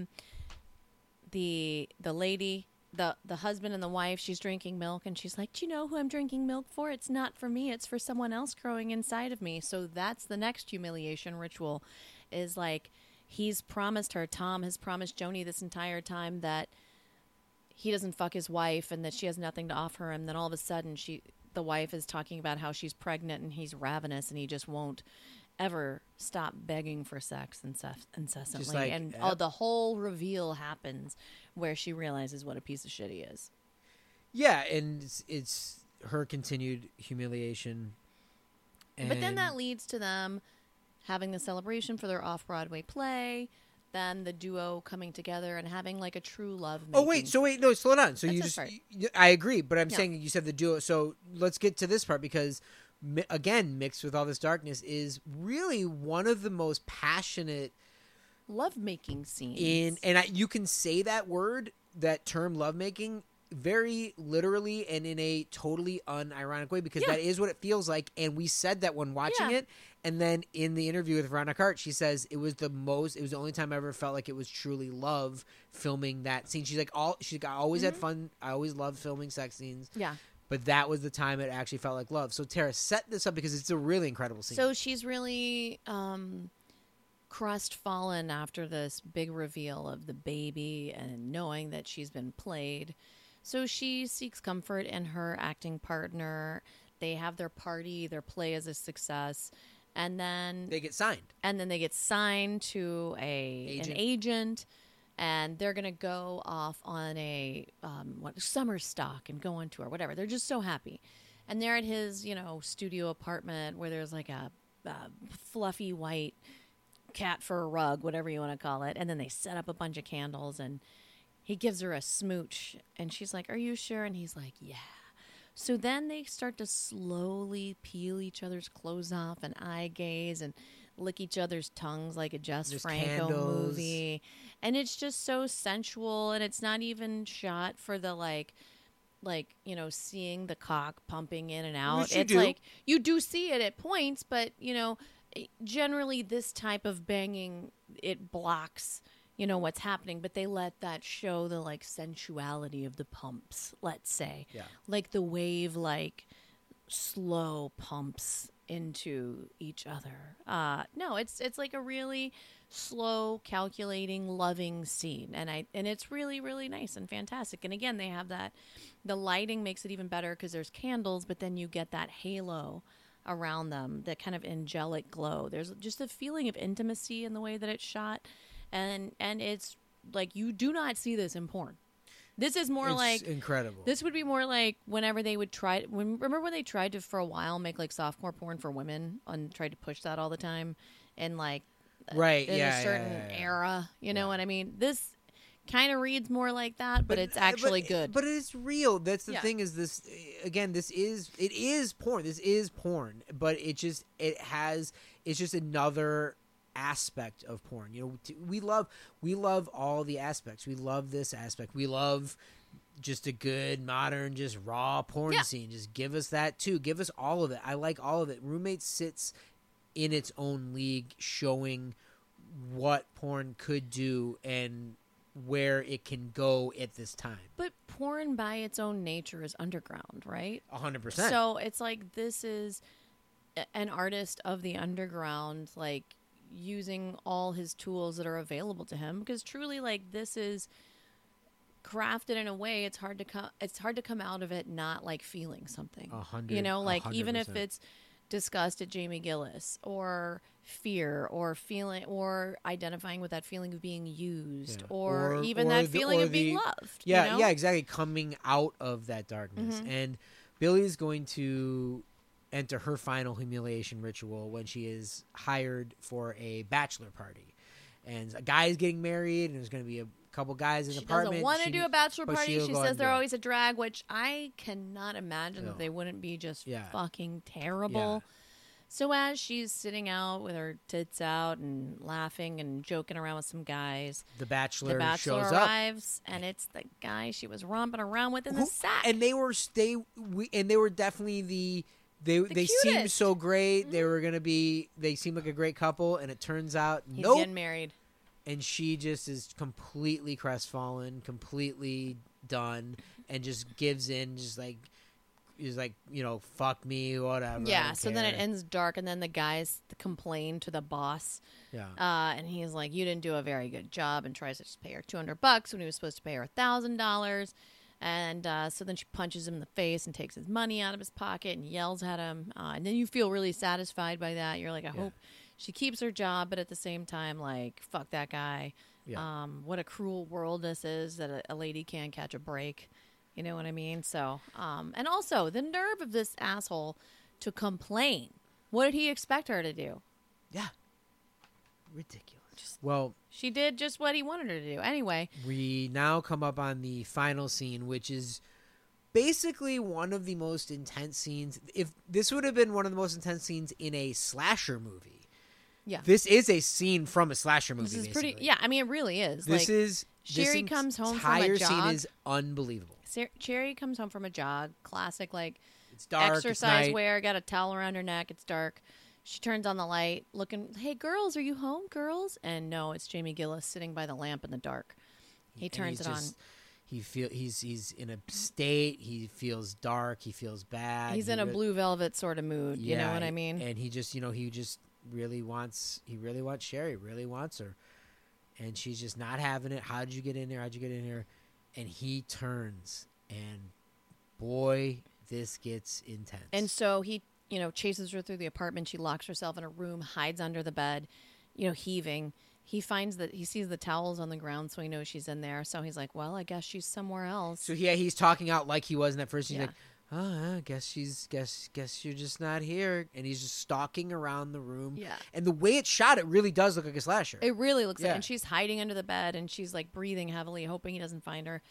the lady, the husband and the wife, she's drinking milk, and she's like, "Do you know who I'm drinking milk for? It's not for me. It's for someone else growing inside of me." So that's the next humiliation ritual, is like he's promised her. Tom has promised Joni this entire time that he doesn't fuck his wife and that she has nothing to offer him. Then all of a sudden the wife is talking about how she's pregnant and he's ravenous and he just won't ever stop begging for sex incessantly. Just like, and yep. the whole reveal happens where she realizes what a piece of shit he is. Yeah, and it's her continued humiliation. But then And- that leads to them having the celebration for their off-Broadway play, then the duo coming together and having like a true love making. Oh, wait, no, slow down. So That's you this just, part. I agree, but I'm Yeah. saying you said the duo. So let's get to this part because, again, mixed with all this darkness is really one of the most passionate Love-making scenes. you can say that term lovemaking very literally and in a totally unironic way because Yeah. that is what it feels like. And we said that when watching Yeah. it. And then in the interview with Veronica Hart, she says it was the only time I ever felt like it was truly love filming that scene. She's like, I always had fun. I always loved filming sex scenes. Yeah. But that was the time it actually felt like love. So Tara, set this up because it's a really incredible scene. So she's really crestfallen after this big reveal of the baby and knowing that she's been played. So she seeks comfort in her acting partner. They have their party, their play is a success. And then they get signed. they get signed to an agent, and they're going to go off on a summer stock and go on tour, whatever. They're just so happy. And they're at his, studio apartment where there's like a fluffy white cat fur rug, whatever you want to call it. And then they set up a bunch of candles, and he gives her a smooch, and she's like, "Are you sure?" And he's like, "Yeah." So then they start to slowly peel each other's clothes off and eye gaze and lick each other's tongues like a Jess There's Franco candles. movie. And it's just so sensual, and it's not even shot for the seeing the cock pumping in and out. Which you It's do. like you do see it at points, but generally this type of banging, it blocks what's happening, but they let that show the sensuality of the pumps, let's say. Yeah. Like the wave slow pumps into each other. No, it's like a really slow, calculating, loving scene, and it's really, really nice and fantastic. And again, they have that, the lighting makes it even better because there's candles, but then you get that halo around them, that kind of angelic glow. There's just a feeling of intimacy in the way that it's shot. And it's like you do not see this in porn. This is more It's incredible. This would be more like whenever they would try. Remember when they tried to for a while make softcore porn for women and tried to push that all the time, and right, in yeah, a certain yeah. era. You know what I mean? This kind of reads more like that, but it's actually good. But it's real. That's the Yeah. thing. Is this again? It is porn. This is porn. But it's just another aspect of porn. We love all the aspects. We love this aspect. We love just a good modern, just raw porn scene. Just give us that too. Give us all of it. I like all of it. Roommates sits in its own league, showing what porn could do and where it can go at this time. But porn by its own nature is underground, right? 100%. So it's like this is an artist of the underground, using all his tools that are available to him, because truly this is crafted in a way it's hard to come out of it not feeling something. 100, Even if 100%. it's disgust at Jamie Gillis or fear or feeling or identifying with that feeling of being used, Yeah. or even that feeling of being loved. Yeah, yeah, exactly. Coming out of that darkness. Mm-hmm. And Billy is going to enter her final humiliation ritual when she is hired for a bachelor party. And a guy is getting married, and there's going to be a couple guys in the She apartment. doesn't want to do a bachelor but party. she'll She go says and they're do it. always a drag, which I cannot imagine No. that they wouldn't be just Yeah. fucking terrible. So as she's sitting out with her tits out and laughing and joking around with some guys, The bachelor, the bachelor shows up. arrives, and it's the guy she was romping around with in the sack. And they were definitely they seemed cutest. so great. They seemed like a great couple, and it turns out He's nope. getting married. And she just is completely crestfallen, completely done, and just gives in, is like, fuck me, whatever. I Yeah, don't so then it care. ends dark, and then the guys complain to the boss, Yeah. and he's like, "You didn't do a very good job," and tries to just pay her $200 when he was supposed to pay her $1,000. And so then she punches him in the face and takes his money out of his pocket and yells at him. And then you feel really satisfied by that. You're like, I hope she keeps her job, but at the same time, fuck that guy. Yeah. What a cruel world this is, that a lady can't catch a break. You know what I mean? So, and also the nerve of this asshole to complain. What did he expect her to do? Yeah. Ridiculous. Well, She did just what he wanted her to do. Anyway, we now come up on the final scene, which is basically one of the most intense scenes. If this would have been one of the most intense scenes in a slasher movie, yeah. this is a scene from a slasher movie. This is basically. pretty. Yeah, I mean, it really is. This is Sherry this comes home from a entire jog. scene is unbelievable. Cherry comes home from a jog. Classic, like It's dark. exercise it's night. wear. Got a towel around her neck. It's dark. She turns on the light, looking. Hey, girls, are you home, girls? And no, it's Jamie Gillis sitting by the lamp in the dark. He And turns he's it on. just- he's in a state. He feels dark. He feels bad. He's he in a re- Blue Velvet sort of mood. You know what I mean? And he just really wants Sherry, really wants her, and she's just not having it. How'd you get in there? And he turns, and boy, this gets intense. And so he, chases her through the apartment. She locks herself in a room, hides under the bed, heaving. He sees the towels on the ground, so he knows she's in there. So he's like, well, I guess she's somewhere else. So he's talking out like he was in that first. He's Yeah. like, oh, I guess you're just not here. And he's just stalking around the room. Yeah. And the way it's shot, it really does look like a slasher. It really looks like, Yeah. and she's hiding under the bed, and she's like breathing heavily, hoping he doesn't find her.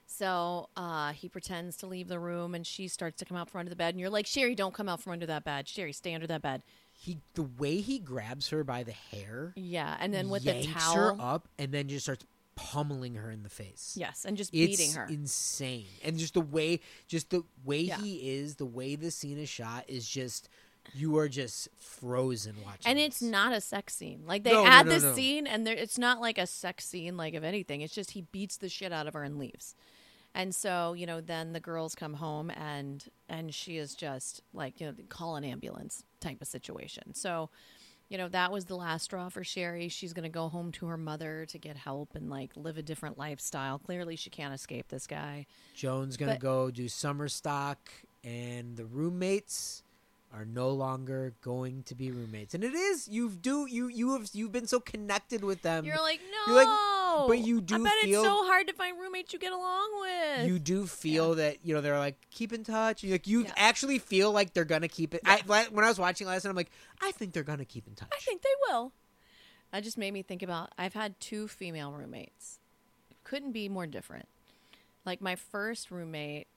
So he pretends to leave the room, and she starts to come out from under the bed, and you're like, Sherry, don't come out from under that bed. Sherry, stay under that bed. The way he grabs her by the hair, Yeah, and then with the yanks towel, her up, and then just starts pummeling her in the face. yes, and just It's beating her. insane. And just the way Yeah. he is, the way the scene is shot is just, you are just frozen watching. And this. it's not a sex scene. Like they No, no, add no, this no. scene, and it's not like a sex scene, like of anything. It's just he beats the shit out of her and leaves. And so then the girls come home, and she is just like call an ambulance type of situation. So that was the last straw for Sherry. She's going to go home to her mother to get help and like live a different lifestyle. Clearly, she can't escape this guy. Joan's gonna But- go do summer stock, and the roommates are no longer going to be roommates. And it is you've been so connected with You're like, no, You're like, but you do I bet feel- it's so hard to find roommates you get along with. you do feel that they're like, keep in touch. You Yeah. actually feel like they're gonna keep it. Yeah. When I was watching last night, I'm like, I think they're gonna keep in touch. I think they will. That just made me think about, I've had 2 female roommates. Couldn't be more different. Like my first roommate,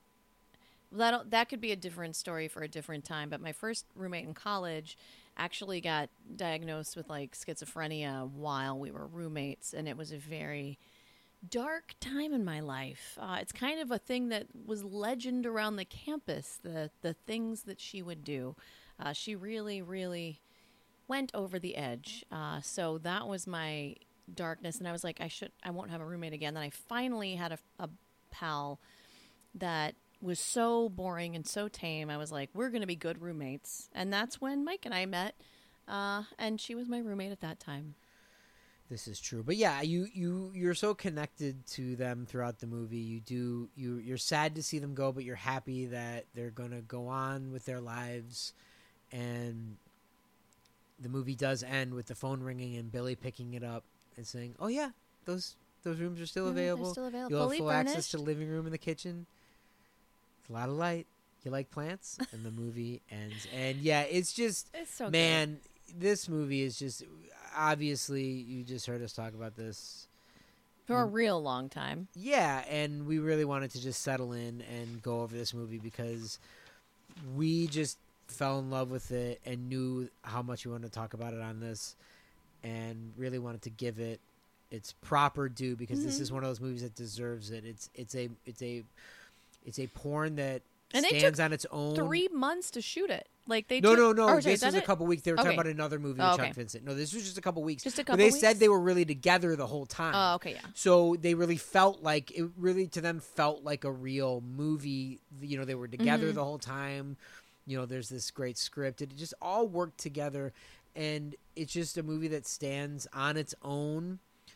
that could be a different story for a different time, but my first roommate in college actually got diagnosed with like schizophrenia while we were roommates, and it was a very dark time in my life. It's kind of a thing that was legend around the campus, the things that she would do. She really, really went over the edge. So that was my darkness, and I was like, I won't have a roommate again. Then I finally had a pal that was so boring and so tame. I was like, we're going to be good roommates. And that's when Mike and I met, and she was my roommate at that time. This is true, but yeah, you're so connected to them throughout the movie. You're sad to see them go, but you're happy that they're gonna go on with their lives. And the movie does end with the phone ringing and Billy picking it up and saying, "Oh yeah, those rooms are still Yeah, they're available. still available. You'll have Fully full access furnished." to the living room and the kitchen. It's a lot of light. You like plants?" And the movie ends. And yeah, it's just, It's so man, this movie is just, obviously you just heard us talk about this. good. For a real long time. Yeah, and we really wanted to just settle in and go over this movie because we just fell in love with it and knew how much we wanted to talk about it on this, and really wanted to give it its proper due because this is one of those movies that deserves it. It's a porn that And they stands on its own. 3 months to shoot it. Like they No. took, or This that was a it? couple weeks. They were talking Okay. about another movie Oh, with okay. Chuck Vincent. No, this was just a couple weeks. Just a But couple they weeks? said they were really together the whole time. Oh, okay, yeah. So they really felt like it. Really, to them, felt like a real movie. They were together Mm-hmm. the whole time. There's this great script. It just all worked together, and it's just a movie that stands on its own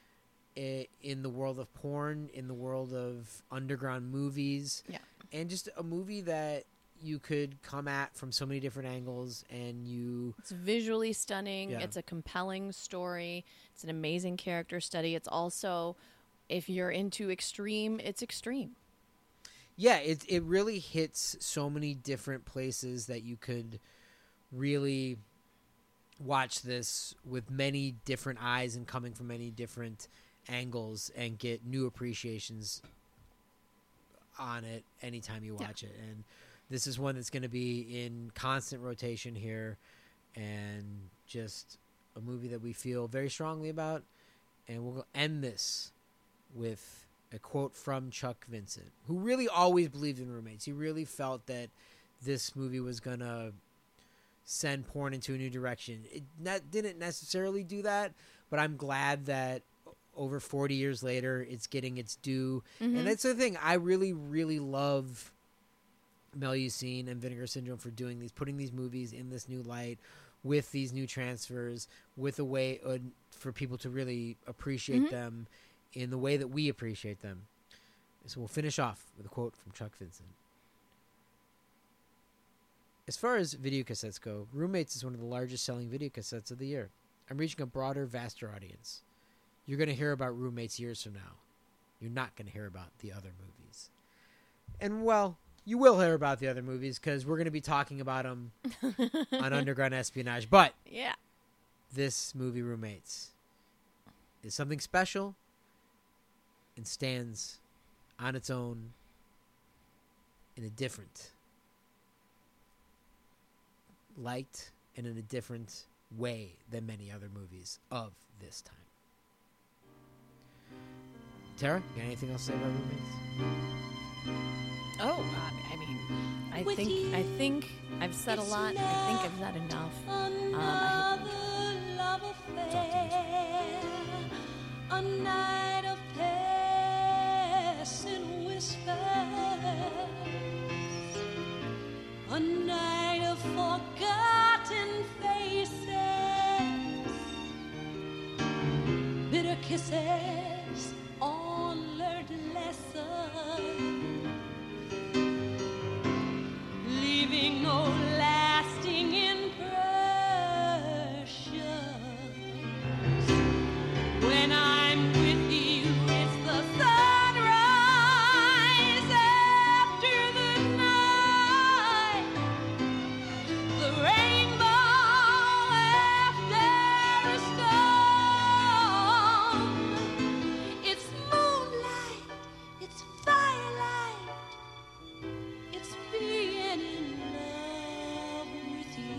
in the world of porn, in the world of underground movies, Yeah. and just a movie that you could come at from so many different angles, and It's visually stunning. Yeah. It's a compelling story. It's an amazing character study. It's also, if you're into extreme, it's extreme. yeah, it really hits so many different places that you could really watch this with many different eyes and coming from many different angles and get new appreciations on it anytime you watch it. And this is one that's going to be in constant rotation here, and just a movie that we feel very strongly about. And we'll end this with a quote from Chuck Vincent, who really always believed in roommates. He really felt that this movie was going to send porn into a new direction. It didn't necessarily do that, but I'm glad that over 40 years later, it's getting its due. Mm-hmm. And that's the thing. I really, really love Melusine and Vinegar Syndrome for doing these, putting these movies in this new light with these new transfers, with a way for people to really appreciate them in the way that we appreciate them. So we'll finish off with a quote from Chuck Vincent. As far as videocassettes go, Roommates is one of the largest selling videocassettes of the year. I'm reaching a broader, vaster audience. You're going to hear about Roommates years from now. You're not going to hear about the other movies. And, well, you will hear about the other movies because we're going to be talking about them on Underground Espionage. But yeah, this movie, Roommates, is something special and stands on its own in a different light and in a different way than many other movies of this time. Tara, you got anything else to say about Roommates? Oh, I mean, I think I've said a lot. I think I've said enough. I hope you enjoy it. A night of passing whispers, a night of forgotten faces, bitter kisses on learned lessons, leaving no lasting impressions. When I'm with you, it's the sunrise after the night, the rainbow after a storm. It's moonlight, it's firelight, it's being in love with you.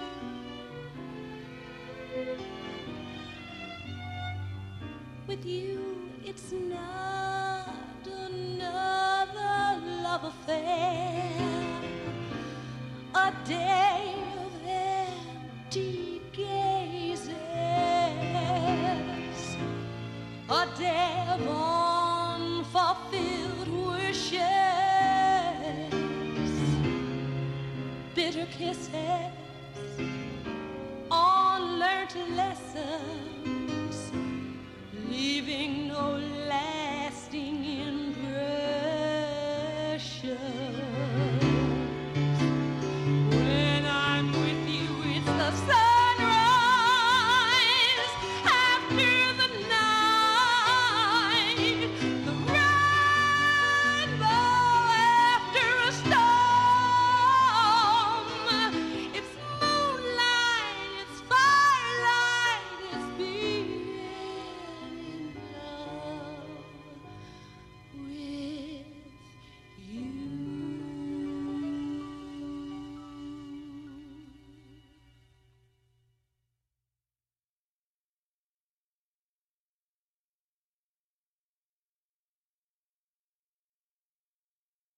With you.